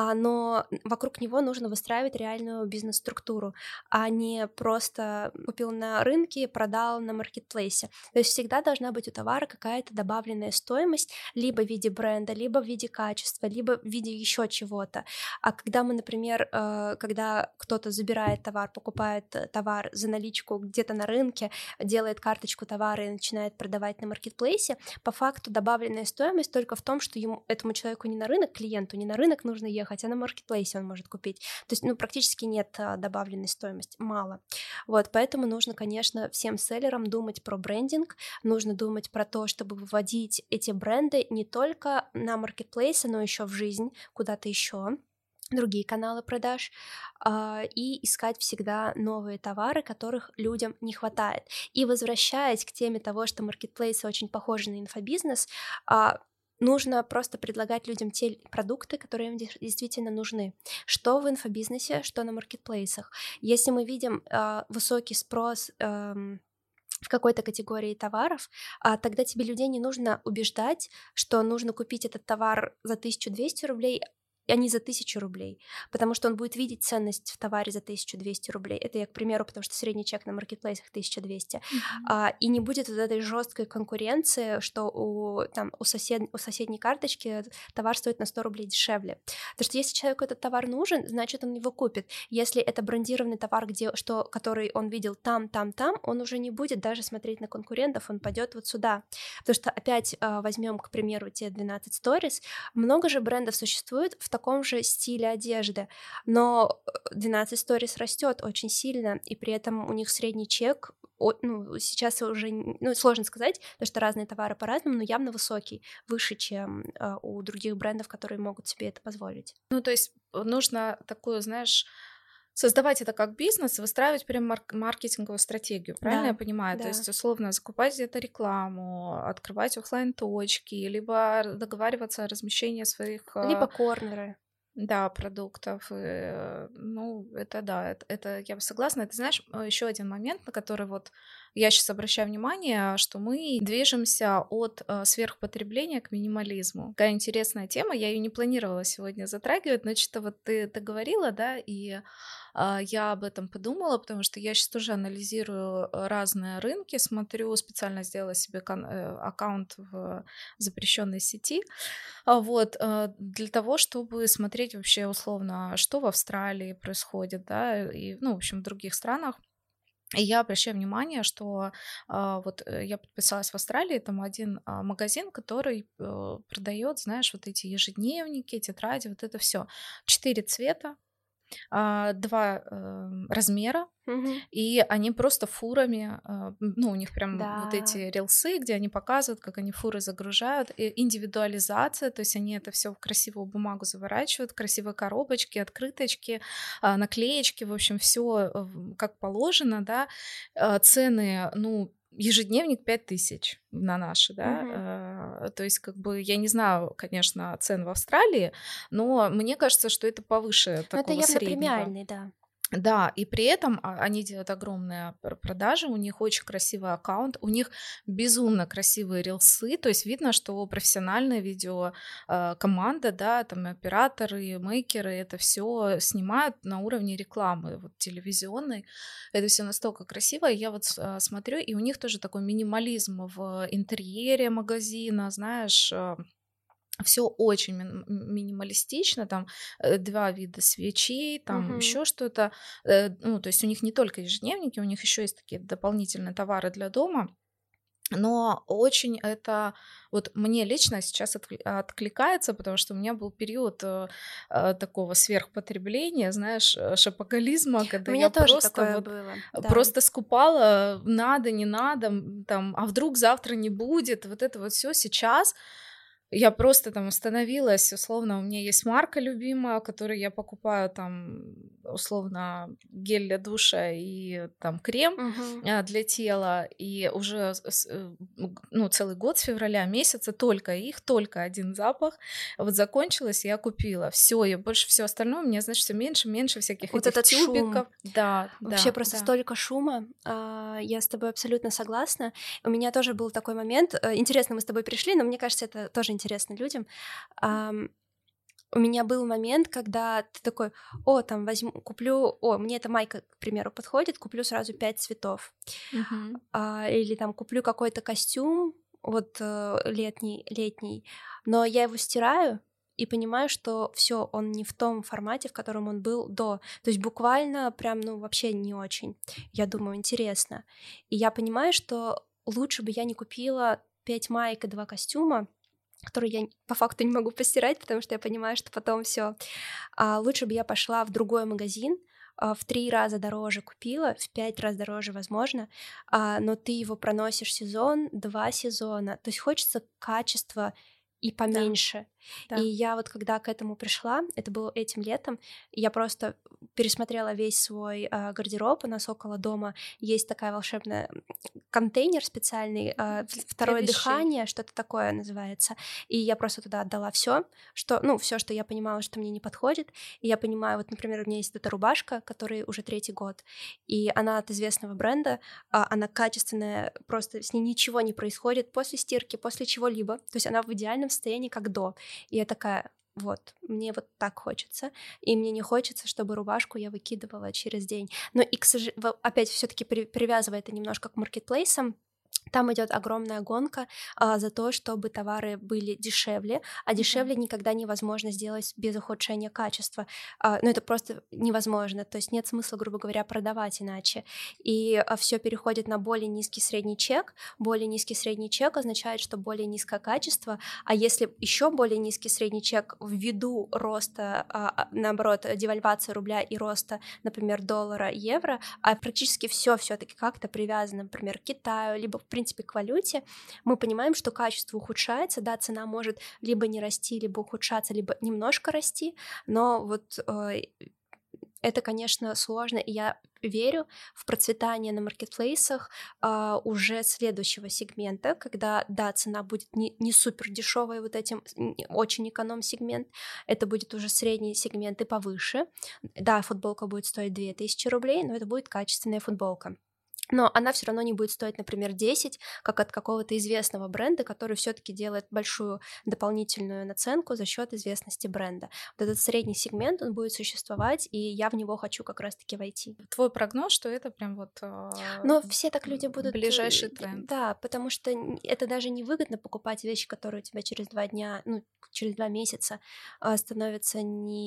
но вокруг него нужно выстраивать реальную бизнес-структуру, а не просто купил на рынке, продал на маркетплейсе. То есть всегда должна быть у товара какая-то добавленная стоимость, либо в виде бренда, либо в виде качества, либо в виде еще чего-то. А когда мы, например, когда кто-то забирает товар, покупает товар за наличку где-то на рынке, делает карточку товара и начинает продавать на маркетплейсе, по факту добавленная стоимость только в том, что этому человеку не на рынок, клиенту не на рынок нужно ехать, а на маркетплейсе он может купить. То есть, практически нет добавленной стоимости, мало. Вот, поэтому нужно, конечно, всем селлерам думать про брендинг, нужно думать про то, чтобы выводить эти бренды не только на маркетплейсы, но еще в жизнь, куда-то еще, другие каналы продаж, и искать всегда новые товары, которых людям не хватает. И возвращаясь к теме того, что маркетплейсы очень похожи на инфобизнес, нужно просто предлагать людям те продукты, которые им действительно нужны. Что в инфобизнесе, что на маркетплейсах. Если мы видим высокий спрос в какой-то категории товаров, тогда тебе людей не нужно убеждать, что нужно купить этот товар за 1200 рублей, а не за 1000 рублей, потому что он будет видеть ценность в товаре за 1200 рублей. Это я, к примеру, потому что средний чек на маркетплейсах 1200. И не будет вот этой жесткой конкуренции, что у соседней карточки товар стоит на 100 рублей дешевле. Потому что если человеку этот товар нужен, значит, он его купит. Если это брендированный товар, который он видел там, он уже не будет даже смотреть на конкурентов, он пойдет вот сюда. Потому что опять возьмем, к примеру, те 12 Stories, много же брендов существует в таком же стиле одежды, но 12 Stories растет очень сильно, и при этом у них средний чек, сейчас уже сложно сказать, потому что разные товары по-разному, но явно высокий, выше, чем у других брендов, которые могут себе это позволить. То есть нужно такую, знаешь, Создавать это как бизнес, выстраивать прям маркетинговую стратегию, правильно Да, я понимаю? То да. есть, условно, закупать где-то рекламу, открывать оффлайн-точки, либо договариваться о размещении своих Либо корнеры. да, продуктов. Ну, это да, это я бы согласна. Ты знаешь, еще один момент, на который вот я сейчас обращаю внимание, что мы движемся от сверхпотребления к минимализму. Такая интересная тема, я ее не планировала сегодня затрагивать, но что-то вот ты говорила, да, и я об этом подумала, потому что я сейчас тоже анализирую разные рынки, смотрю, специально сделала себе аккаунт в запрещенной сети, для того, чтобы смотреть вообще условно, что в Австралии происходит, да, и, ну, в общем, в других странах. И я обращаю внимание, что я подписалась в Австралии, там один магазин, который продает, знаешь, вот эти ежедневники, тетради, вот это все. 4 цвета, 2 размера, Мгм. и они просто фурами, ну, у них прям вот Да. эти рилсы, где они показывают, как они фуры загружают, и индивидуализация, то есть они это все в красивую бумагу заворачивают, красивые коробочки, открыточки, наклеечки, в общем, все как положено, да. Цены, ну, ежедневник 5000 на наши, Мгм. да. То есть, как бы, я не знаю, конечно, цен в Австралии, но мне кажется, что это повыше Но это такого явно среднего. премиальный, да. Да, и при этом они делают огромные продажи, у них очень красивый аккаунт, у них безумно красивые рилсы, то есть видно, что профессиональная видео команда, да, там операторы, мейкеры, это все снимают на уровне рекламы вот, телевизионной. Это все настолько красиво, и я вот смотрю, и у них тоже такой минимализм в интерьере магазина, знаешь, все очень минималистично, там 2 вида свечей, там Мгм. еще что-то. Ну, то есть у них не только ежедневники, у них еще есть такие дополнительные товары для дома. Но очень это вот мне лично сейчас откликается, потому что у меня был период такого сверхпотребления, знаешь, шопоголизма, У когда меня я тоже просто такое вот было, да. просто скупала, надо, не надо, там, а вдруг завтра не будет, вот это вот все сейчас я просто там остановилась, условно, у меня есть марка любимая, которую я покупаю там, условно, гель для душа и там крем Мгм. для тела, и уже, ну, целый год с февраля месяца только их, только один запах, вот закончилось, я купила, все, я больше все остальное, у меня, значит, все меньше, меньше всяких Вот этих этот шум. тюбиков, да, Вообще да, просто да. столько шума. Я с тобой абсолютно согласна. У меня тоже был такой момент. Интересно, мы с тобой пришли, но мне кажется, это тоже интересно людям. Ам, У меня был момент, когда ты такой: о, там возьму, куплю, о, мне эта майка, к примеру, подходит, куплю сразу 5 цветов. Мгм. Или там куплю какой-то костюм, вот летний, но я его стираю и понимаю, что все, он не в том формате, в котором он был до. То есть буквально прям, ну, вообще не очень. Я думаю, интересно. И я понимаю, что лучше бы я не купила 5 маек и 2 костюма, которые я по факту не могу постирать, потому что я понимаю, что потом все. Лучше бы я пошла в другой магазин, в 3 раза дороже купила, в 5 раз дороже, возможно, но ты его проносишь сезон, 2 сезона. То есть хочется качества и Да, поменьше. И да. я вот когда к этому пришла, это было этим летом, я просто пересмотрела весь свой гардероб. У нас около дома есть такая волшебная контейнер специальный, Для второе вещей. дыхание, что-то такое называется. И я просто туда отдала все, что, ну, все, что я понимала, что мне не подходит. И я понимаю, вот, например, у меня есть эта рубашка, которой уже 3-й год, и она от известного бренда, она качественная, просто с ней ничего не происходит после стирки, после чего-либо. То есть она в идеальном состоянии, как до. И я такая: вот, мне вот так хочется, и мне не хочется, чтобы рубашку я выкидывала через день. Но и, опять все таки привязывая это немножко к маркетплейсам, там идет огромная гонка за то, чтобы товары были дешевле, а Да. дешевле никогда невозможно сделать без ухудшения качества. Ну, это просто невозможно, то есть нет смысла, грубо говоря, продавать иначе. И все переходит на более низкий средний чек. Более низкий средний чек означает, что более низкое качество, а если еще более низкий средний чек ввиду роста, наоборот, девальвации рубля и роста, например, доллара, евро, а практически все-таки как-то привязано, например, к Китаю, либо, в принципе, к валюте, мы понимаем, что качество ухудшается, да, цена может либо не расти, либо ухудшаться, либо немножко расти, но вот это, конечно, сложно, и я верю в процветание на маркетплейсах уже следующего сегмента, когда, да, цена будет не супер дешевая, вот этим очень эконом-сегмент, это будет уже средний сегмент и повыше. Да, футболка будет стоить 2000 рублей, но это будет качественная футболка. Но она все равно не будет стоить, например, 10, как от какого-то известного бренда, который все-таки делает большую дополнительную наценку за счет известности бренда. Вот этот средний сегмент, он будет существовать, и я в него хочу как раз-таки войти. Твой прогноз, что это прям вот Но все так люди будут... ближайший тренд. Да, потому что это даже невыгодно покупать вещи, которые у тебя через 2 дня, ну, через 2 месяца становятся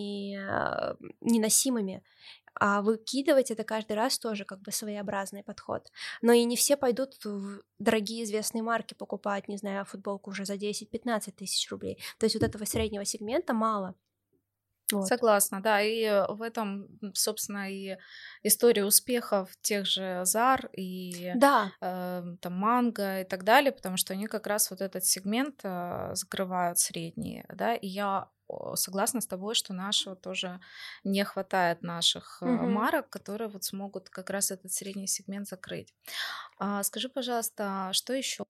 неносимыми. А выкидывать это каждый раз тоже как бы своеобразный подход. Но и не все пойдут в дорогие известные марки покупать, не знаю, футболку уже за 10-15 тысяч рублей. То есть вот этого среднего сегмента мало. Вот. Согласна, да, и в этом, собственно, и история успехов тех же Зар и Да. Там Манго и так далее, потому что они как раз вот этот сегмент закрывают средний, да, и я согласна с тобой, что нашего тоже не хватает наших марок, которые вот смогут как раз этот средний сегмент закрыть. Скажи, пожалуйста, что еще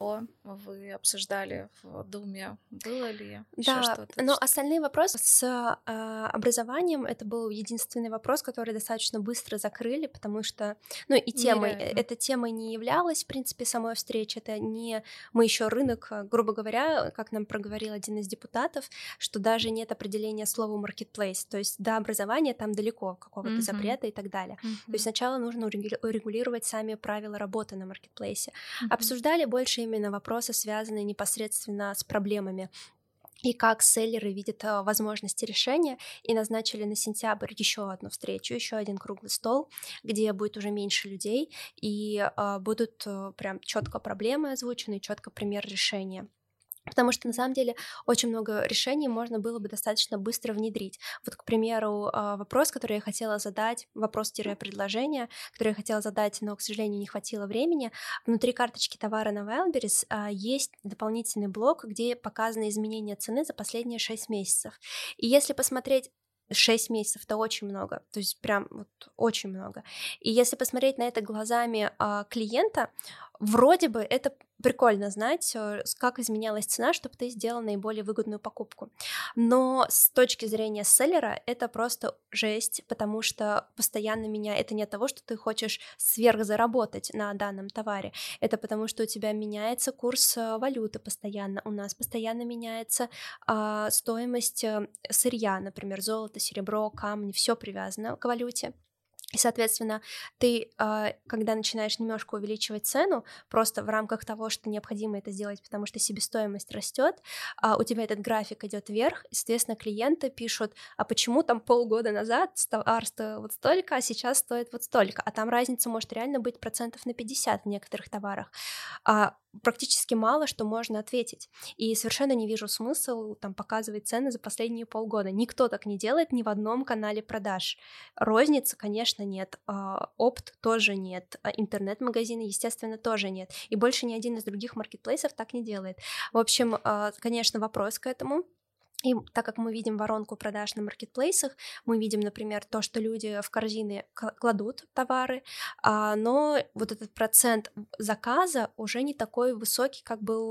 вы обсуждали в Думе? Было ли еще Да, что-то? но остальные вопросы с образованием, это был единственный вопрос, который достаточно быстро закрыли, потому что, ну, и темой, эта тема не являлась, в принципе, самой встречи, это не, мы еще рынок, грубо говоря, как нам проговорил один из депутатов, что даже нет определения слова marketplace, то есть до образования там далеко какого-то запрета и так далее. То есть сначала нужно урегулировать сами правила работы на маркетплейсе. Обсуждали больше именно вопросы, связанные непосредственно с проблемами и как селлеры видят возможности решения, и назначили на сентябрь еще одну встречу, еще один круглый стол, где будет уже меньше людей, и будут прям четко проблемы озвучены, четко пример решения. Потому что, на самом деле, очень много решений можно было бы достаточно быстро внедрить. Вот, к примеру, вопрос, который я хотела задать, вопрос-предложение, который я хотела задать, но, к сожалению, не хватило времени. Внутри карточки товара на Wildberries есть дополнительный блок, где показаны изменения цены за последние 6 месяцев. И если посмотреть 6 месяцев — это очень много, то есть прям вот очень много. И если посмотреть на это глазами клиента, вроде бы это прикольно знать, как изменялась цена, чтобы ты сделал наиболее выгодную покупку. Но с точки зрения селлера это просто жесть, потому что постоянно это не от того, что ты хочешь сверхзаработать на данном товаре, это потому что у тебя меняется курс валюты постоянно, у нас постоянно меняется стоимость сырья, например, золото, серебро, камни, все привязано к валюте. И, соответственно, ты, когда начинаешь немножко увеличивать цену, просто в рамках того, что необходимо это сделать, потому что себестоимость растет, у тебя этот график идет вверх, и, соответственно, клиенты пишут, а почему там полгода назад товар стоил вот столько, а сейчас стоит вот столько, а там разница может реально быть 50% в некоторых товарах. Практически мало что можно ответить, и совершенно не вижу смысла там показывать цены за последние полгода. Никто так не делает ни в одном канале продаж. Розницы, конечно, нет, опт тоже нет, интернет-магазины, естественно, тоже нет, и больше ни один из других маркетплейсов так не делает. В общем, конечно, вопрос к этому. И так как мы видим воронку продаж на маркетплейсах, мы видим, например, то, что люди в корзины кладут товары, но вот этот процент заказа уже не такой высокий,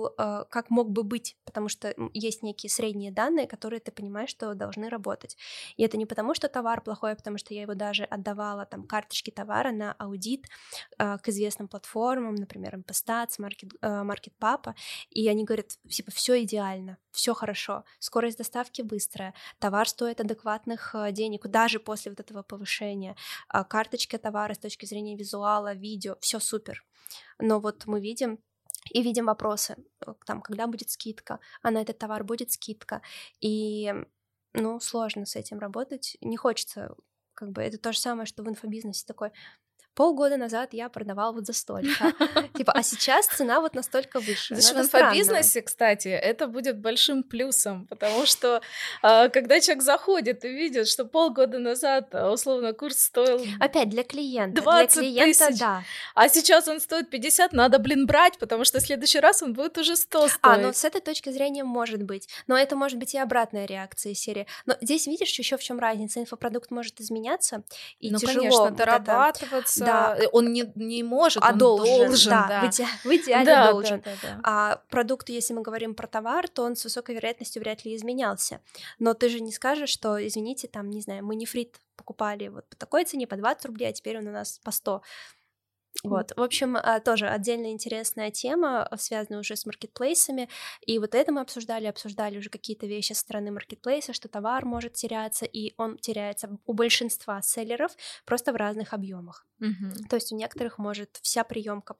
как мог бы быть, потому что есть некие средние данные, которые ты понимаешь, что должны работать. И это не потому, что товар плохой, а потому что я его даже отдавала, там, карточки товара на аудит к известным платформам, например, MPStats, MarketPapa, и они говорят, типа, все идеально, все хорошо, скорость доставки быстрая, товар стоит адекватных денег, даже после вот этого повышения, карточка товара с точки зрения визуала, видео, все супер. Но вот мы видим вопросы, там, когда будет скидка, а на этот товар будет скидка, и, сложно с этим работать, не хочется, как бы, это то же самое, что в инфобизнесе такой, полгода назад я продавал вот за столько, типа, а сейчас цена вот настолько выше. В инфобизнесе, кстати, это будет большим плюсом, потому что когда человек заходит и видит, что полгода назад, условно, курс стоил... Опять, для клиента. 20 для клиента, тысяч, да. А сейчас он стоит 50, надо, брать, потому что в следующий раз он будет уже 100 стоить. Ну с этой точки зрения может быть. Но это может быть и обратная реакция из серии. Но здесь видишь еще в чем разница. Инфопродукт может изменяться, и тяжело конечно, дорабатываться. Да. Он не может, он он должен. Да. В идеале должен. Да. А продукт, если мы говорим про товар, то он с высокой вероятностью вряд ли изменялся. Но ты же не скажешь, что, извините, там, не знаю, мы нефрит покупали вот по такой цене, по 20 рублей, а теперь он у нас по 100. Вот, в общем, тоже отдельно интересная тема, связанная уже с маркетплейсами, и вот это мы обсуждали уже какие-то вещи со стороны маркетплейса, что товар может теряться, и он теряется у большинства селлеров просто в разных объемах. То есть у некоторых может вся приемка,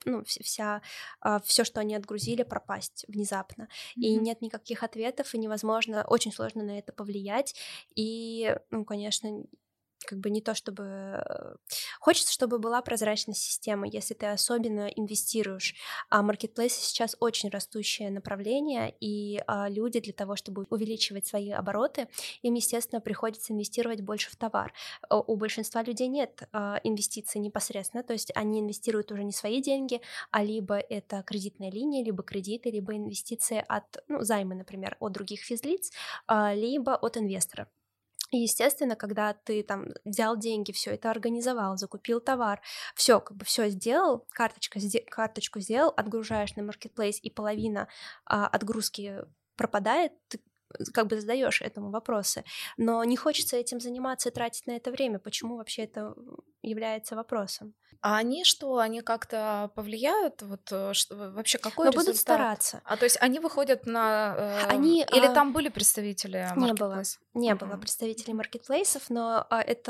все, что они отгрузили, пропасть внезапно, и нет никаких ответов, и невозможно, очень сложно на это повлиять, и, конечно, как бы не то чтобы... Хочется, чтобы была прозрачность системы, если ты особенно инвестируешь. А маркетплейсы сейчас очень растущее направление, и люди для того, чтобы увеличивать свои обороты, им, естественно, приходится инвестировать больше в товар. У большинства людей нет инвестиций непосредственно, то есть они инвестируют уже не свои деньги, а либо это кредитная линия, либо кредиты, либо инвестиции займы, например, от других физлиц, либо от инвестора. И, естественно, когда ты там взял деньги, все это организовал, закупил товар, все сделал, карточку сделал, отгружаешь на маркетплейс, и половина отгрузки пропадает, ты как бы задаешь этому вопросы, но не хочется этим заниматься и тратить на это время. Почему вообще это является вопросом? А они что? Они как-то повлияют? Вообще какой результат? Будут стараться. То есть они выходят на... Или там были представители маркетплейсов? Не было представителей маркетплейсов, но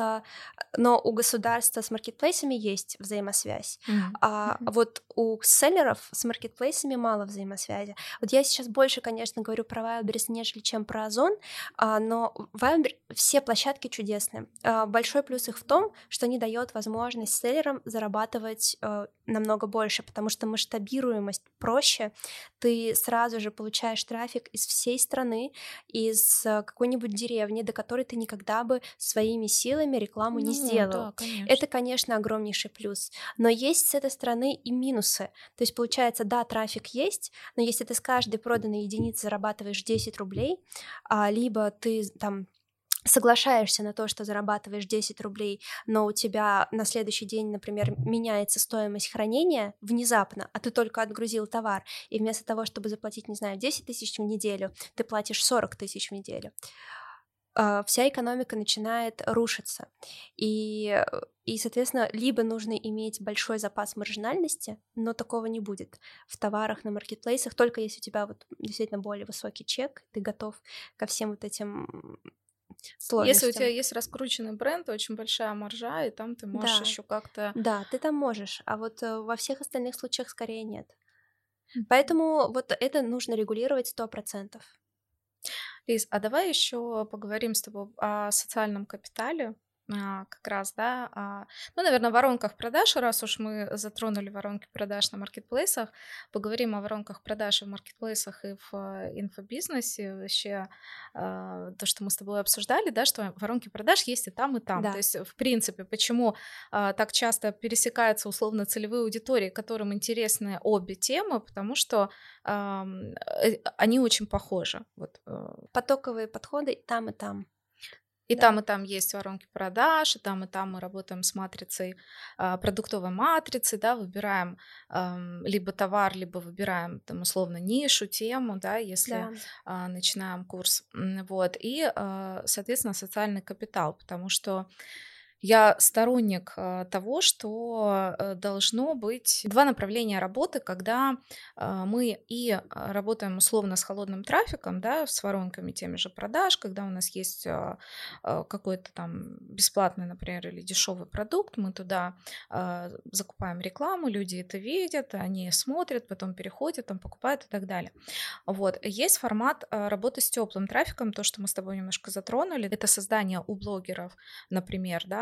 у государства с маркетплейсами есть взаимосвязь. Вот у селлеров с маркетплейсами мало взаимосвязи. Вот я сейчас больше, конечно, говорю про Wildberries, нежели чем про Озон, но Wildberries, все площадки чудесные. Большой плюс их в том, что они дают возможность селлерам зарабатывать намного больше, потому что масштабируемость проще, ты сразу же получаешь трафик из всей страны, из какой-нибудь деревни, до которой ты никогда бы своими силами рекламу не сделал. Да, конечно. Это, конечно, огромнейший плюс, но есть с этой стороны и минусы. То есть получается, да, трафик есть, но если ты с каждой проданной единицы зарабатываешь 10 рублей, либо ты там соглашаешься на то, что зарабатываешь 10 рублей, но у тебя на следующий день, например, меняется стоимость хранения внезапно, а ты только отгрузил товар, и вместо того, чтобы заплатить, 10 тысяч в неделю, ты платишь 40 тысяч в неделю, вся экономика начинает рушиться. И, соответственно, либо нужно иметь большой запас маржинальности, но такого не будет в товарах на маркетплейсах, только если у тебя действительно более высокий чек, ты готов ко всем этим сложностям. Если у тебя есть раскрученный бренд, очень большая маржа, и там ты можешь еще как-то... Да, ты там можешь, а вот во всех остальных случаях скорее нет. Поэтому вот это нужно регулировать 100%. Лиз, а давай еще поговорим с тобой о социальном капитале. Как раз, да, наверное, воронках продаж, раз уж мы затронули воронки продаж на маркетплейсах, поговорим о воронках продаж и в маркетплейсах и в инфобизнесе, вообще то, что мы с тобой обсуждали, да, что воронки продаж есть и там, и там. Да. То есть, в принципе, почему так часто пересекаются условно целевые аудитории, которым интересны обе темы, потому что они очень похожи. Потоковые подходы и там, и там. И там есть воронки продаж, и там мы работаем с матрицей, продуктовой матрицей, да, выбираем либо товар, либо выбираем там условно нишу, тему, да, если начинаем курс. Вот. И, соответственно, социальный капитал, потому что я сторонник того, что должно быть два направления работы, когда мы и работаем условно с холодным трафиком, да, с воронками теми же продаж, когда у нас есть какой-то там бесплатный, например, или дешевый продукт, мы туда закупаем рекламу, люди это видят, они смотрят, потом переходят, там покупают и так далее. Вот. Есть формат работы с теплым трафиком, то, что мы с тобой немножко затронули, это создание у блогеров, например, да,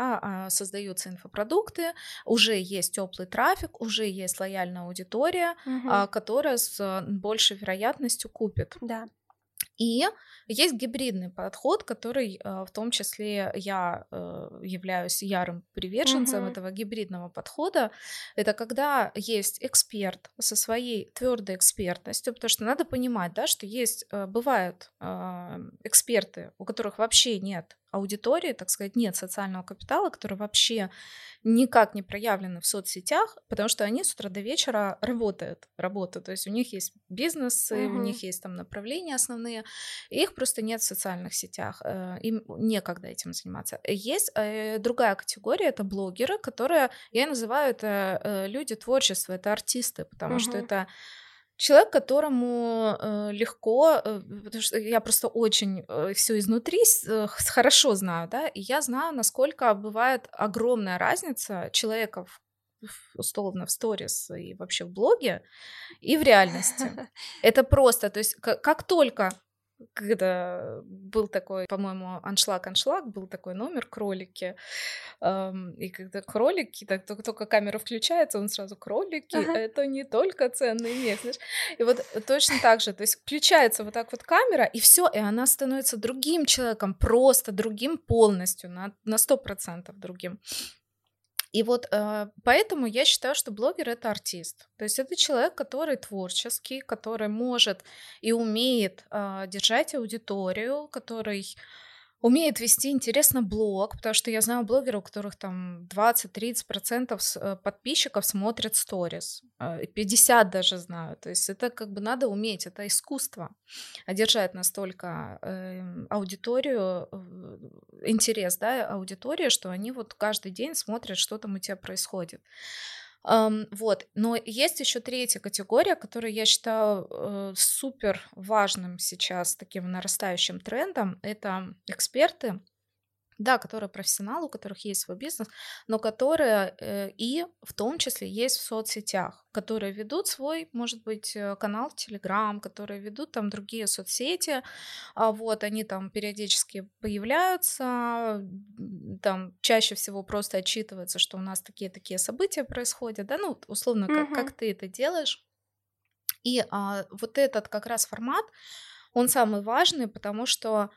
да, создаются инфопродукты, уже есть теплый трафик, уже есть лояльная аудитория, которая с большей вероятностью купит. Да. И есть гибридный подход, который в том числе я являюсь ярым приверженцем этого гибридного подхода. Это когда есть эксперт со своей твердой экспертностью, потому что надо понимать, да, что бывают эксперты, у которых вообще нет аудитории, так сказать, нет социального капитала, который вообще никак не проявлены в соцсетях, потому что они с утра до вечера работают. То есть у них есть бизнесы, у них есть там направления основные, и их просто нет в социальных сетях, им некогда этим заниматься. Есть другая категория, это блогеры, которые, я называю это люди творчества, это артисты, потому что это человек, которому легко, потому что я просто очень все изнутри хорошо знаю, да, и я знаю, насколько бывает огромная разница человека условно в сторис и вообще в блоге и в реальности. Это просто, то есть как только когда был такой, по-моему, аншлаг, был такой номер «Кролики», и когда кролики, так только камера включается, он сразу «Кролики» — это не только ценный мех, знаешь. И вот точно так же, то есть включается вот так вот камера, и все, и она становится другим человеком, просто другим полностью, на 100% другим. И вот поэтому я считаю, что блогер — это артист. То есть это человек, который творческий, который может и умеет держать аудиторию, который умеет вести интересно блог, потому что я знаю блогеров, у которых там 20-30% подписчиков смотрят сторис, 50 даже знаю. То есть это как бы надо уметь, это искусство, держать настолько аудиторию, интерес, да, аудитории, что они вот каждый день смотрят, что там у тебя происходит. Вот. Но есть еще третья категория, которую я считаю супер важным сейчас таким нарастающим трендом. Это эксперты, да, которые профессионалы, у которых есть свой бизнес, но которые и в том числе есть в соцсетях, которые ведут свой, может быть, канал в Telegram, которые ведут там другие соцсети, вот, они там периодически появляются, там чаще всего просто отчитываются, что у нас такие события происходят, да, ну, условно, как ты это делаешь. И вот этот как раз формат, он самый важный, потому что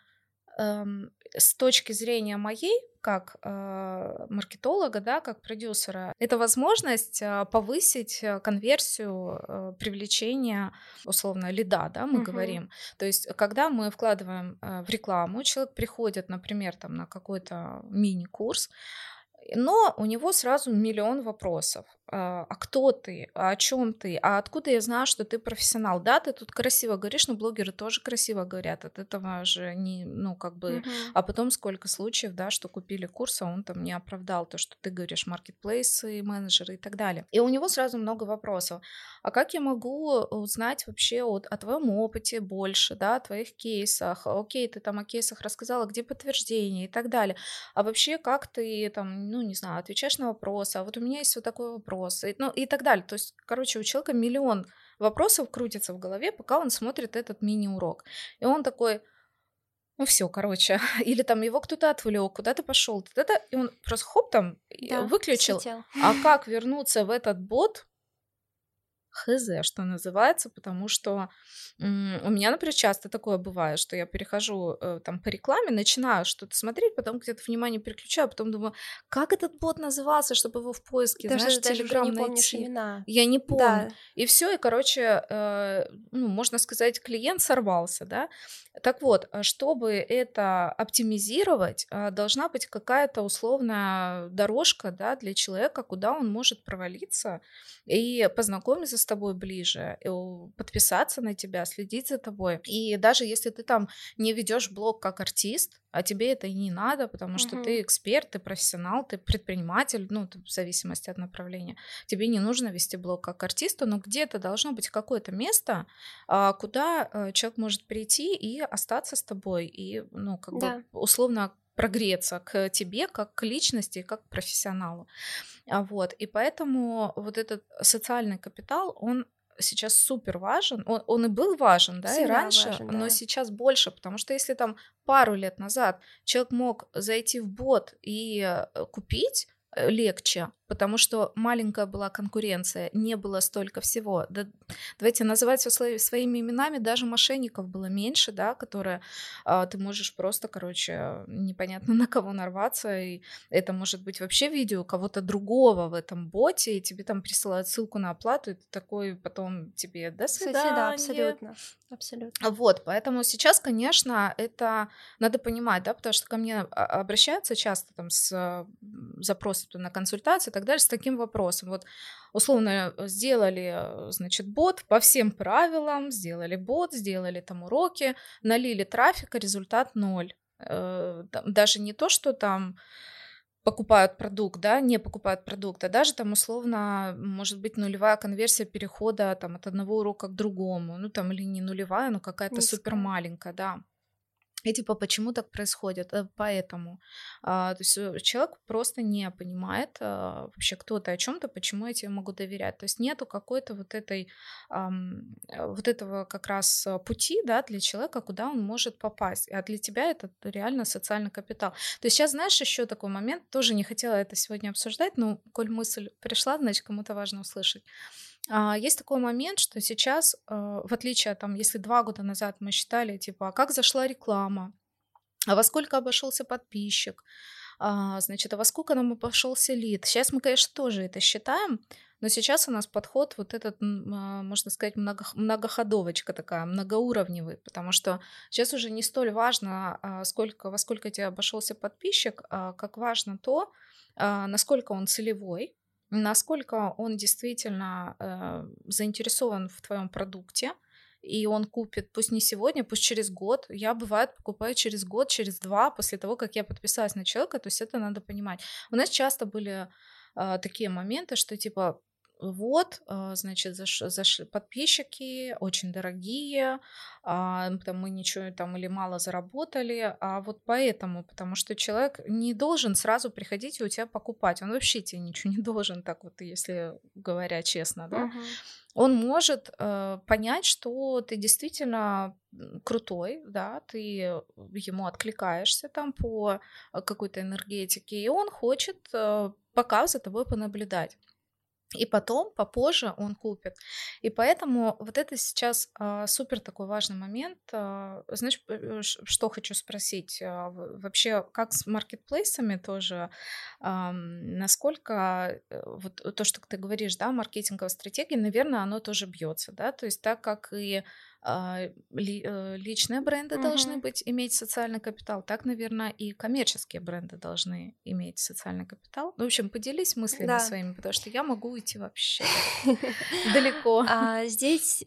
с точки зрения моей, как маркетолога, да, как продюсера, это возможность повысить конверсию привлечения, условно, лида, да, мы говорим. То есть, когда мы вкладываем в рекламу, человек приходит, например, там, на какой-то мини-курс, но у него сразу миллион вопросов. А кто ты? А о чем ты? А откуда я знаю, что ты профессионал? Да, ты тут красиво говоришь, но блогеры тоже красиво говорят. От этого же не, ну, как бы... А потом сколько случаев, да, что купили курс, а он там не оправдал то, что ты говоришь, маркетплейсы, менеджеры и так далее. И у него сразу много вопросов. А как я могу узнать вообще о твоем опыте больше, да, о твоих кейсах? Окей, ты там о кейсах рассказала, где подтверждение и так далее. А вообще, как ты там, ну, не знаю, отвечаешь на вопросы? А вот у меня есть вот такой вопрос. Ну, и так далее. То есть, короче, у человека миллион вопросов крутится в голове, пока он смотрит этот мини-урок. И он такой, ну все, короче, или там его кто-то отвлек, куда-то пошел, и он просто хоп там выключил. Слетел. А как вернуться в этот бот? Хз, что называется, потому что у меня, например, часто такое бывает, что я перехожу там по рекламе, начинаю что-то смотреть, потом где-то внимание переключаю, потом думаю, как этот бот назывался, чтобы его в поиске, Даже знаешь, уже Telegram не помнишь найти. имена. Я не помню. Да. И все, и, короче, ну, можно сказать, клиент сорвался, да. Так вот, чтобы это оптимизировать, должна быть какая-то условная дорожка, да, для человека, куда он может провалиться и познакомиться с тобой ближе, подписаться на тебя, следить за тобой. И даже если ты там не ведешь блог как артист, а тебе это и не надо, потому что ты эксперт, ты профессионал, ты предприниматель, ну, в зависимости от направления, тебе не нужно вести блог как артисту, но где-то должно быть какое-то место, куда человек может прийти и остаться с тобой, и, ну, как бы условно прогреться к тебе как к личности, как к профессионалу. Вот. И поэтому вот этот социальный капитал, он сейчас супер важен. Он и был важен, да, и Всегда раньше, важен, но да. сейчас больше, потому что если там пару лет назад человек мог зайти в бот и купить легче, потому что маленькая была конкуренция, не было столько всего. Да, давайте называть все своими именами, даже мошенников было меньше, да, которые ты можешь просто, короче, непонятно на кого нарваться, и это может быть вообще видео кого-то другого в этом боте, и тебе там присылают ссылку на оплату, и ты такой потом тебе «до Кстати, да, свидания». абсолютно. Вот, поэтому сейчас, конечно, это надо понимать, да, потому что ко мне обращаются часто там с запросом на консультацию и так далее, с таким вопросом. Вот, условно, сделали, значит, бот по всем правилам, сделали бот, сделали там уроки, налили трафика, результат 0. Даже не то, что там покупают продукт, да, не покупают продукт, а даже там условно может быть нулевая конверсия перехода там от одного урока к другому, ну там или не нулевая, но какая-то супер Низкая. маленькая, да. И типа почему так происходит? Поэтому. То есть человек просто не понимает вообще кто-то о чем-то, почему я тебе могу доверять. То есть нету какой-то вот этого как раз пути, да, для человека, куда он может попасть. А для тебя это реально социальный капитал. То есть сейчас, знаешь, еще такой момент, тоже не хотела это сегодня обсуждать, но коль мысль пришла, значит, кому-то важно услышать. Есть такой момент, что сейчас, в отличие, там, если 2 года назад мы считали, типа, а как зашла реклама, а во сколько обошелся подписчик, значит, а во сколько нам обошелся лид. Сейчас мы, конечно, тоже это считаем, но сейчас у нас подход вот этот, можно сказать, многоходовочка такая, многоуровневый, потому что сейчас уже не столь важно, во сколько тебе обошелся подписчик, как важно то, насколько он целевой, насколько он действительно заинтересован в твоем продукте, и он купит, пусть не сегодня, пусть через год. Я, бывает, покупаю через год, через 2, после того, как я подписалась на человека, то есть это надо понимать. У нас часто были такие моменты, что типа вот, значит, подписчики очень дорогие, там мы ничего там или мало заработали, а вот поэтому, потому что человек не должен сразу приходить и у тебя покупать, он вообще тебе ничего не должен, так вот, если говоря честно, да. Мгм. Он может понять, что ты действительно крутой, да, ты ему откликаешься там по какой-то энергетике, и он хочет пока за тобой понаблюдать. И потом, попозже он купит. И поэтому вот это сейчас супер такой важный момент. Знаешь, что хочу спросить? Вообще, как с маркетплейсами тоже, насколько вот то, что ты говоришь, да, маркетинговая стратегия, наверное, оно тоже бьется, да, то есть так как и личные бренды должны Мгм. быть, иметь социальный капитал, так, наверное, и коммерческие бренды должны иметь социальный капитал. Ну, в общем, поделись мыслями Да. своими, потому что я могу уйти вообще далеко. Здесь,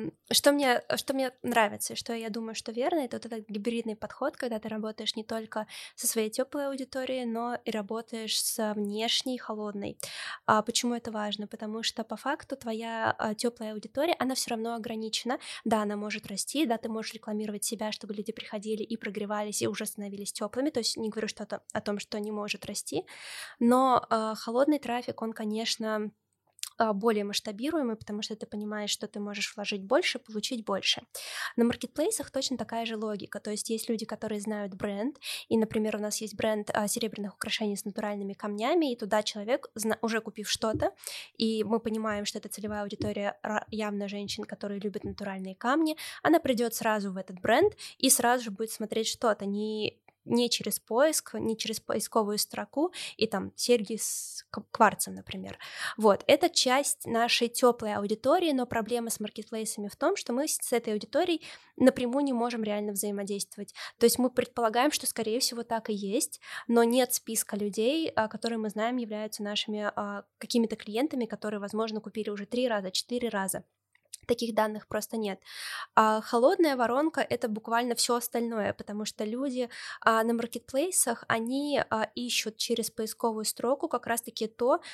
что мне нравится, и что я думаю, что верно, это вот этот гибридный подход, когда ты работаешь не только со своей теплой аудиторией, но и работаешь с внешней, холодной. Почему это важно? Потому что по факту твоя теплая аудитория, она все равно ограничена. Да, она может расти, да, ты можешь рекламировать себя, чтобы люди приходили и прогревались, и уже становились теплыми. То есть не говорю что-то о том, что не может расти, но холодный трафик, он, конечно, более масштабируемый, потому что ты понимаешь, что ты можешь вложить больше, получить больше. На маркетплейсах точно такая же логика, то есть есть люди, которые знают бренд, и, например, у нас есть бренд серебряных украшений с натуральными камнями, и туда человек, уже купив что-то, и мы понимаем, что это целевая аудитория явно женщин, которые любят натуральные камни, она придет сразу в этот бренд и сразу же будет смотреть что-то, не через поиск, не через поисковую строку и там серьги с кварцем, например. Вот, это часть нашей теплой аудитории, но проблема с маркетплейсами в том, что мы с этой аудиторией напрямую не можем реально взаимодействовать. То есть мы предполагаем, что, скорее всего, так и есть, но нет списка людей, которые мы знаем являются нашими какими-то клиентами, которые, возможно, купили уже 3 раза, 4 раза. Таких данных просто нет. А холодная воронка — это буквально все остальное, потому что люди на маркетплейсах, они ищут через поисковую строку как раз-таки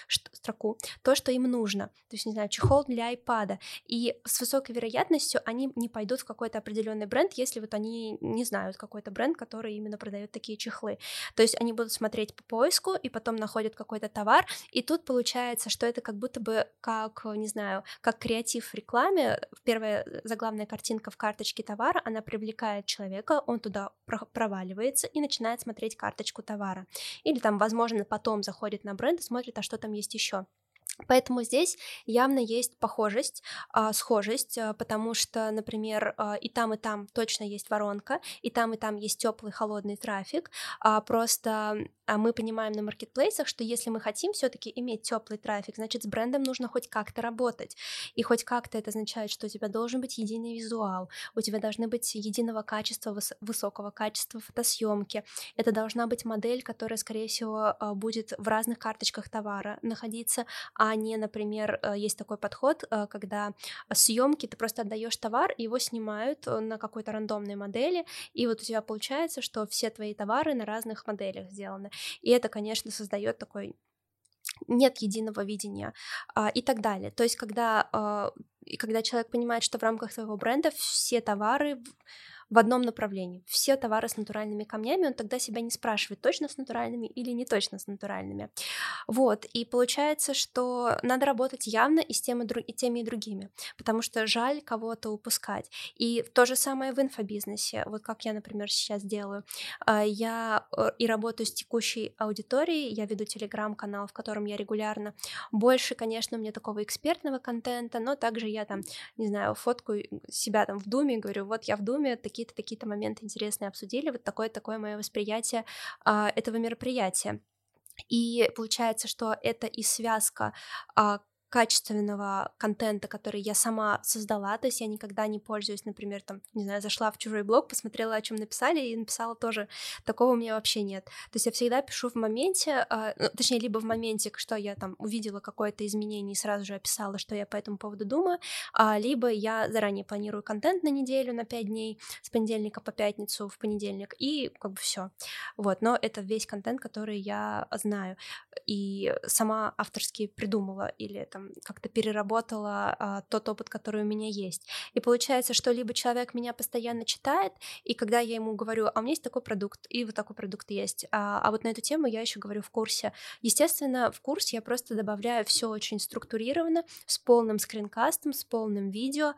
то, что им нужно. То есть, не знаю, чехол для iPad. И с высокой вероятностью они не пойдут в какой-то определенный бренд, если вот они не знают какой-то бренд, который именно продает такие чехлы. То есть они будут смотреть по поиску и потом находят какой-то товар, и тут получается, что это как будто бы как, не знаю, как креатив в рекламе. Первая заглавная картинка в карточке товара, она привлекает человека, он туда проваливается и начинает смотреть карточку товара. Или там, возможно, потом заходит на бренд и смотрит, а что там есть еще. Поэтому здесь явно есть схожесть, потому что, например, и там точно есть воронка, и там есть теплый, холодный трафик. Просто мы понимаем на маркетплейсах, что если мы хотим все-таки иметь теплый трафик, значит, с брендом нужно хоть как-то работать. И хоть как-то это означает, что у тебя должен быть единый визуал, у тебя должны быть единого качества, высокого качества фотосъемки. Это должна быть модель, которая, скорее всего, будет в разных карточках товара находиться, а не, например, есть такой подход, когда съемки, ты просто отдаешь товар, его снимают на какой-то рандомной модели, и вот у тебя получается, что все твои товары на разных моделях сделаны. И это, конечно, создает такой нет единого видения и так далее. То есть, когда человек понимает, что в рамках своего бренда все товары в одном направлении, все товары с натуральными камнями, он тогда себя не спрашивает, точно с натуральными или не точно с натуральными. Вот, и получается, что надо работать явно и с теми и другими, потому что жаль кого-то упускать. И то же самое в инфобизнесе, вот как я, например, сейчас делаю. Я и работаю с текущей аудиторией, я веду телеграм-канал, в котором я регулярно. Больше, конечно, у меня такого экспертного контента, но также я там, не знаю, фоткаю себя там в Думе, говорю, вот я в Думе, такие-то моменты интересные обсудили, вот такое мое восприятие этого мероприятия. И получается, что это и связка качественного контента, который я сама создала, то есть я никогда не пользуюсь, например, там, не знаю, зашла в чужой блог, посмотрела, о чем написали, и написала тоже. Такого у меня вообще нет. То есть я всегда пишу в моменте, точнее, либо в моменте, что я там увидела какое-то изменение и сразу же описала, что я по этому поводу думаю, либо я заранее планирую контент на неделю, на 5 дней, с понедельника по пятницу в понедельник, и как бы все. Вот, но это весь контент, который я знаю, и сама авторски придумала или там как-то переработала тот опыт, который у меня есть. И получается, что либо человек меня постоянно читает, и когда я ему говорю, а у меня есть такой продукт, и вот такой продукт есть, а вот на эту тему я еще говорю в курсе. Естественно, в курс я просто добавляю все очень структурированно, с полным скринкастом, с полным видео,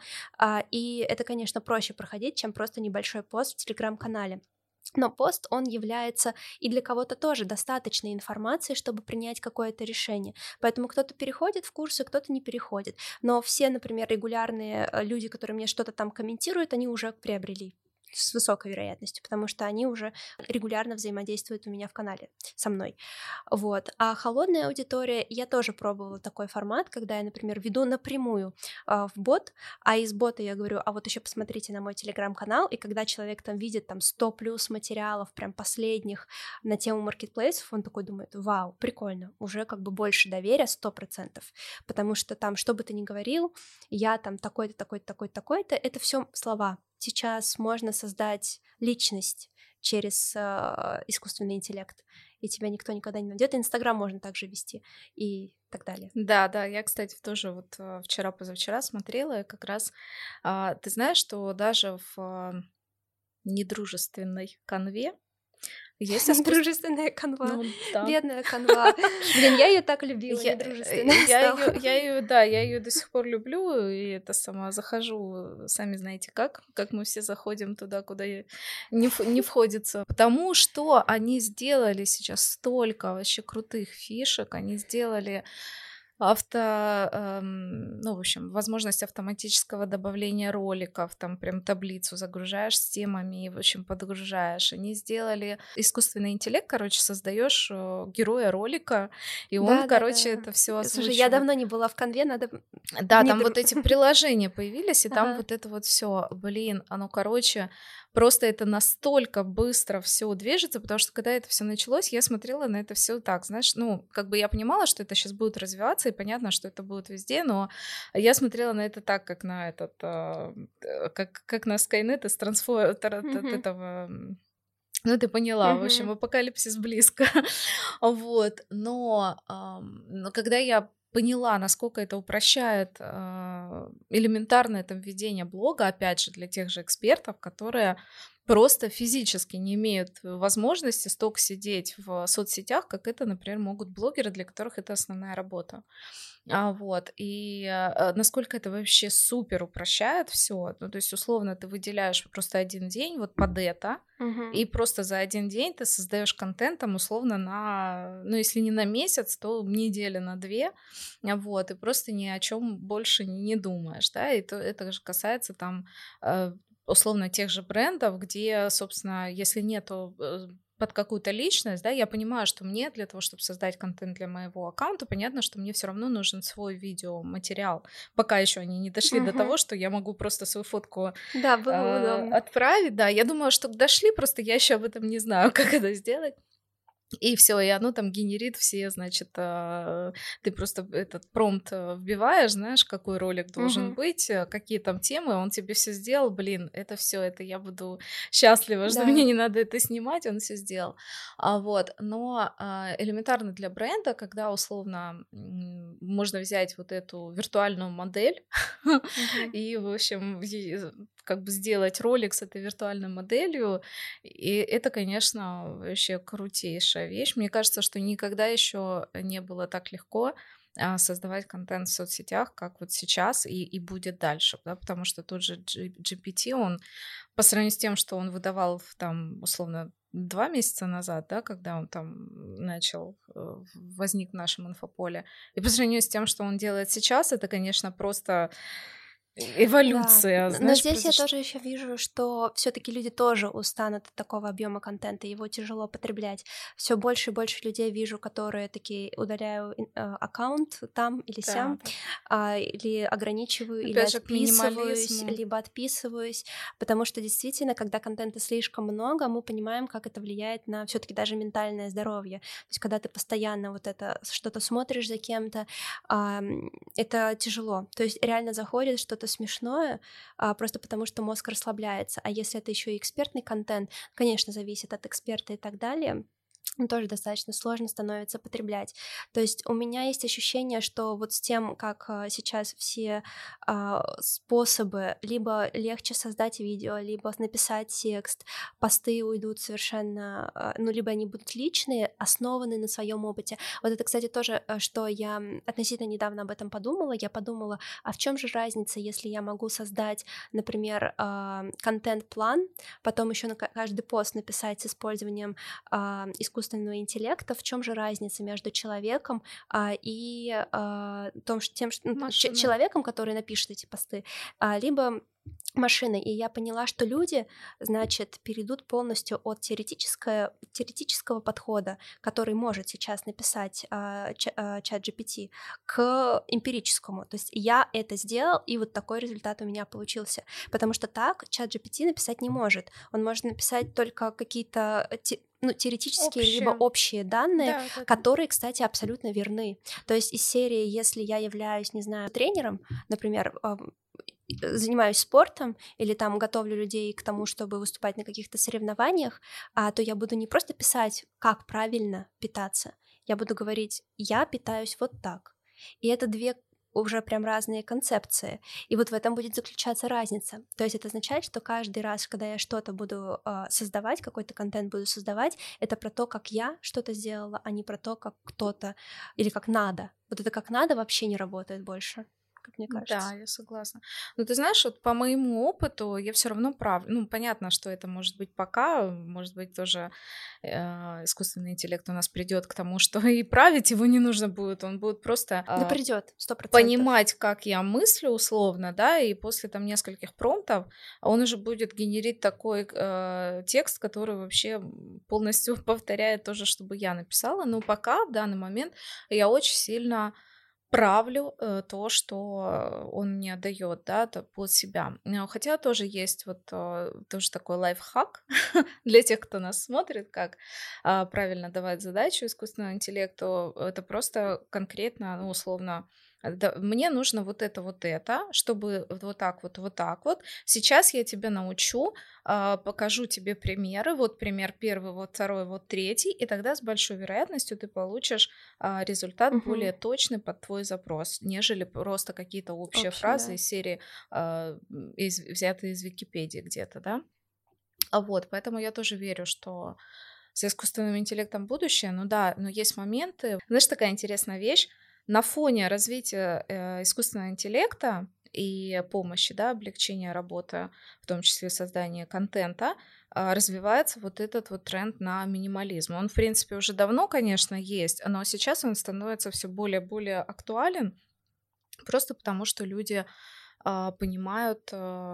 и это, конечно, проще проходить, чем просто небольшой пост в телеграм-канале. Но пост, он является и для кого-то тоже достаточной информацией, чтобы принять какое-то решение. Поэтому кто-то переходит в курсы, кто-то не переходит. Но все, например, регулярные люди, которые мне что-то там комментируют, они уже приобрели с высокой вероятностью, потому что они уже регулярно взаимодействуют у меня в канале со мной. Вот. А холодная аудитория, я тоже пробовала такой формат, когда я, например, веду напрямую в бот, а из бота я говорю, а вот еще посмотрите на мой телеграм-канал, и когда человек там видит там 100 плюс материалов, прям последних на тему маркетплейсов, он такой думает, вау, прикольно, уже как бы больше доверия 100%, потому что там, что бы ты ни говорил, я там такой-то, такой-то, такой-то, такой-то, это все слова. Сейчас можно создать личность через искусственный интеллект, и тебя никто никогда не найдет. Инстаграм можно также вести и так далее. Да, я, кстати, тоже вот вчера-позавчера смотрела, и как раз ты знаешь, что даже в недружественной канве есть Недружественная канва. Ну, да. Бедная канва. Блин, я ее так любила, недружественная стала. Я ее до сих пор люблю, и это сама захожу, сами знаете как мы все заходим туда, куда не входится. Потому что они сделали сейчас столько вообще крутых фишек, они сделали в общем, возможность автоматического добавления роликов, там прям таблицу загружаешь с темами и, в общем, подгружаешь. Они сделали искусственный интеллект, короче, создаешь героя ролика, и он, это все озвучивает. Слушай, я давно не была в канве, надо... Да, там вот эти приложения появились, и там вот это вот все, блин, оно, короче... Просто это настолько быстро все движется, потому что когда это все началось, я смотрела на это все так, знаешь, ну, как бы я понимала, что это сейчас будет развиваться, и понятно, что это будет везде, но я смотрела на это так, как на этот, как на Skynet из этого... Ну, ты поняла, в общем, апокалипсис близко. Вот, но когда я поняла, насколько это упрощает элементарное там ведение блога, опять же, для тех же экспертов, которые просто физически не имеют возможности столько сидеть в соцсетях, как это, например, могут блогеры, для которых это основная работа. Вот, и насколько это вообще супер упрощает все. Ну, то есть, условно, ты выделяешь просто один день вот под это, и просто за один день ты создаешь контент там условно на, ну, если не на месяц, то недели на 2, вот, и просто ни о чем больше не думаешь, да, и это же касается там условно тех же брендов, где, собственно, если нету под какую-то личность, да, я понимаю, что мне для того, чтобы создать контент для моего аккаунта, понятно, что мне все равно нужен свой видеоматериал, пока еще они не дошли до того, что я могу просто свою фотку Да, было бы удобно. отправить, да, я думаю, что дошли, просто я еще об этом не знаю, как это сделать. И все, и оно там генерит все, значит, ты просто этот промпт вбиваешь, знаешь, какой ролик должен быть, какие там темы, он тебе все сделал, блин, это все, это я буду счастлива, что мне не надо это снимать, он все сделал. Вот, но элементарно для бренда, когда условно можно взять вот эту виртуальную модель и, в общем, как бы сделать ролик с этой виртуальной моделью, и это, конечно, вообще крутейшая вещь. Мне кажется, что никогда еще не было так легко создавать контент в соцсетях, как вот сейчас и будет дальше, да, потому что тот же GPT, он по сравнению с тем, что он выдавал там условно 2 месяца назад, да, когда он там возник в нашем инфополе, и по сравнению с тем, что он делает сейчас, это, конечно, просто эволюция, да. знаешь, Но здесь я тоже еще вижу, что все-таки люди тоже устанут от такого объема контента, его тяжело потреблять. Все больше и больше людей вижу, которые такие удаляю аккаунт там или сям, или ограничиваю, опять или же, отписываюсь, либо отписываюсь, потому что действительно, когда контента слишком много, мы понимаем, как это влияет на все-таки даже ментальное здоровье. То есть, когда ты постоянно вот это что-то смотришь за кем-то, это тяжело. То есть реально заходит что-то смешное, просто потому что мозг расслабляется. А если это еще и экспертный контент, конечно, зависит от эксперта и так далее, тоже достаточно сложно становится потреблять. То есть у меня есть ощущение, что вот с тем, как сейчас все способы, либо легче создать видео, либо написать текст, посты уйдут совершенно, ну, либо они будут личные, основанные на своем опыте. Вот это, кстати, тоже, что я относительно недавно об этом подумала. Я подумала, а в чем же разница, если я могу создать, например, контент-план, потом еще на каждый пост написать с использованием искусственного интеллекта, в чем же разница между человеком и человеком, который напишет эти посты, либо машины. И я поняла, что люди, значит, перейдут полностью от теоретического подхода, который может сейчас написать чат GPT, к эмпирическому. То есть я это сделал, и вот такой результат у меня получился. Потому что так чат GPT написать не может. Он может написать только какие-то теоретические либо общие данные, которые, кстати, абсолютно верны. То есть из серии, если я являюсь, не знаю, тренером, например, занимаюсь спортом или там готовлю людей к тому, чтобы выступать на каких-то соревнованиях, то я буду не просто писать, как правильно питаться, я буду говорить, я питаюсь вот так. И это две уже прям разные концепции. И вот в этом будет заключаться разница. То есть это означает, что каждый раз, когда я что-то буду создавать, какой-то контент буду создавать, это про то, как я что-то сделала, а не про то, как кто-то или как надо. Вот это как надо вообще не работает больше, как мне кажется. Да, я согласна. Но ты знаешь, вот по моему опыту я все равно прав. Ну, понятно, что это может быть пока, может быть, тоже искусственный интеллект у нас придет к тому, что и править его не нужно будет, он будет просто да придет 100%. Понимать, как я мыслю условно, да, и после там нескольких промптов он уже будет генерить такой текст, который вообще полностью повторяет то же, что бы я написала. Но пока в данный момент я очень сильно правлю то, что он мне дает, да, под себя. Хотя тоже есть вот тоже такой лайфхак для тех, кто нас смотрит, как правильно давать задачу искусственному интеллекту. Это просто конкретно, ну, условно, мне нужно вот это, чтобы вот так вот, вот так вот. Сейчас я тебя научу, покажу тебе примеры. Вот пример первый, вот второй, вот третий, и тогда с большой вероятностью ты получишь результат более точный под твой запрос, нежели просто какие-то общие фразы Да. из серии, взятые из Википедии где-то, да? Вот, поэтому я тоже верю, что с искусственным интеллектом будущее. Ну да, но есть моменты. Знаешь, такая интересная вещь. На фоне развития искусственного интеллекта и помощи, да, облегчения работы, в том числе создания контента, развивается вот этот вот тренд на минимализм. Он, в принципе, уже давно, конечно, есть, но сейчас он становится все более и более актуален, просто потому что люди понимают,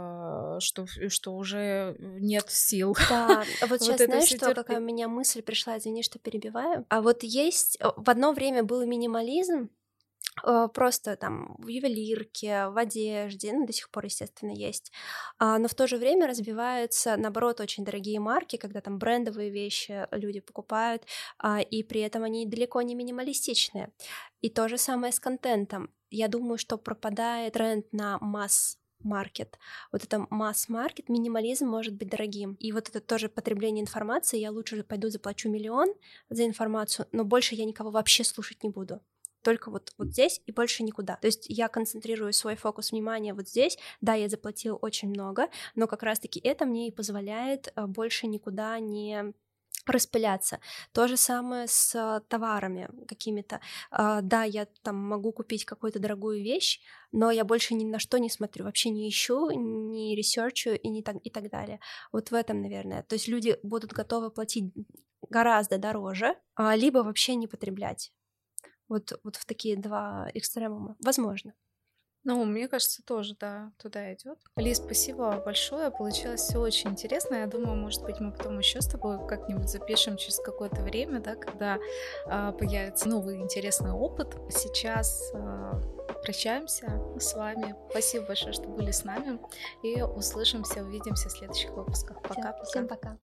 что уже нет сил. Да, вот Вот сейчас это знаешь, все что какая у терпеть. меня мысль пришла, извини, что перебиваю. А вот есть в одно время был минимализм, просто там в ювелирке, в одежде, ну, до сих пор, естественно, есть. Но в то же время разбиваются, наоборот, очень дорогие марки, когда там брендовые вещи люди покупают, и при этом они далеко не минималистичные. И то же самое с контентом. Я думаю, что пропадает тренд на масс-маркет. Вот это масс-маркет, минимализм может быть дорогим. И вот это тоже потребление информации. Я лучше пойду заплачу 1 000 000 за информацию, но больше я никого вообще слушать не буду. Только вот здесь и больше никуда. То есть я концентрирую свой фокус внимания вот здесь. Да, я заплатила очень много, но как раз-таки это мне и позволяет больше никуда не распыляться. То же самое с товарами какими-то. Да, я там могу купить какую-то дорогую вещь, но я больше ни на что не смотрю, вообще не ищу, не ресерчу и так далее. Вот в этом, наверное. То есть люди будут готовы платить гораздо дороже, либо вообще не потреблять. Вот в такие 2 экстремума. Возможно. Ну, мне кажется, тоже, да, туда идет. Лиз, спасибо большое. Получилось все очень интересно. Я думаю, может быть, мы потом еще с тобой как-нибудь запишем через какое-то время, да, когда появится новый интересный опыт. Сейчас прощаемся с вами. Спасибо большое, что были с нами. И услышимся, увидимся в следующих выпусках. Пока-пока. Всем пока.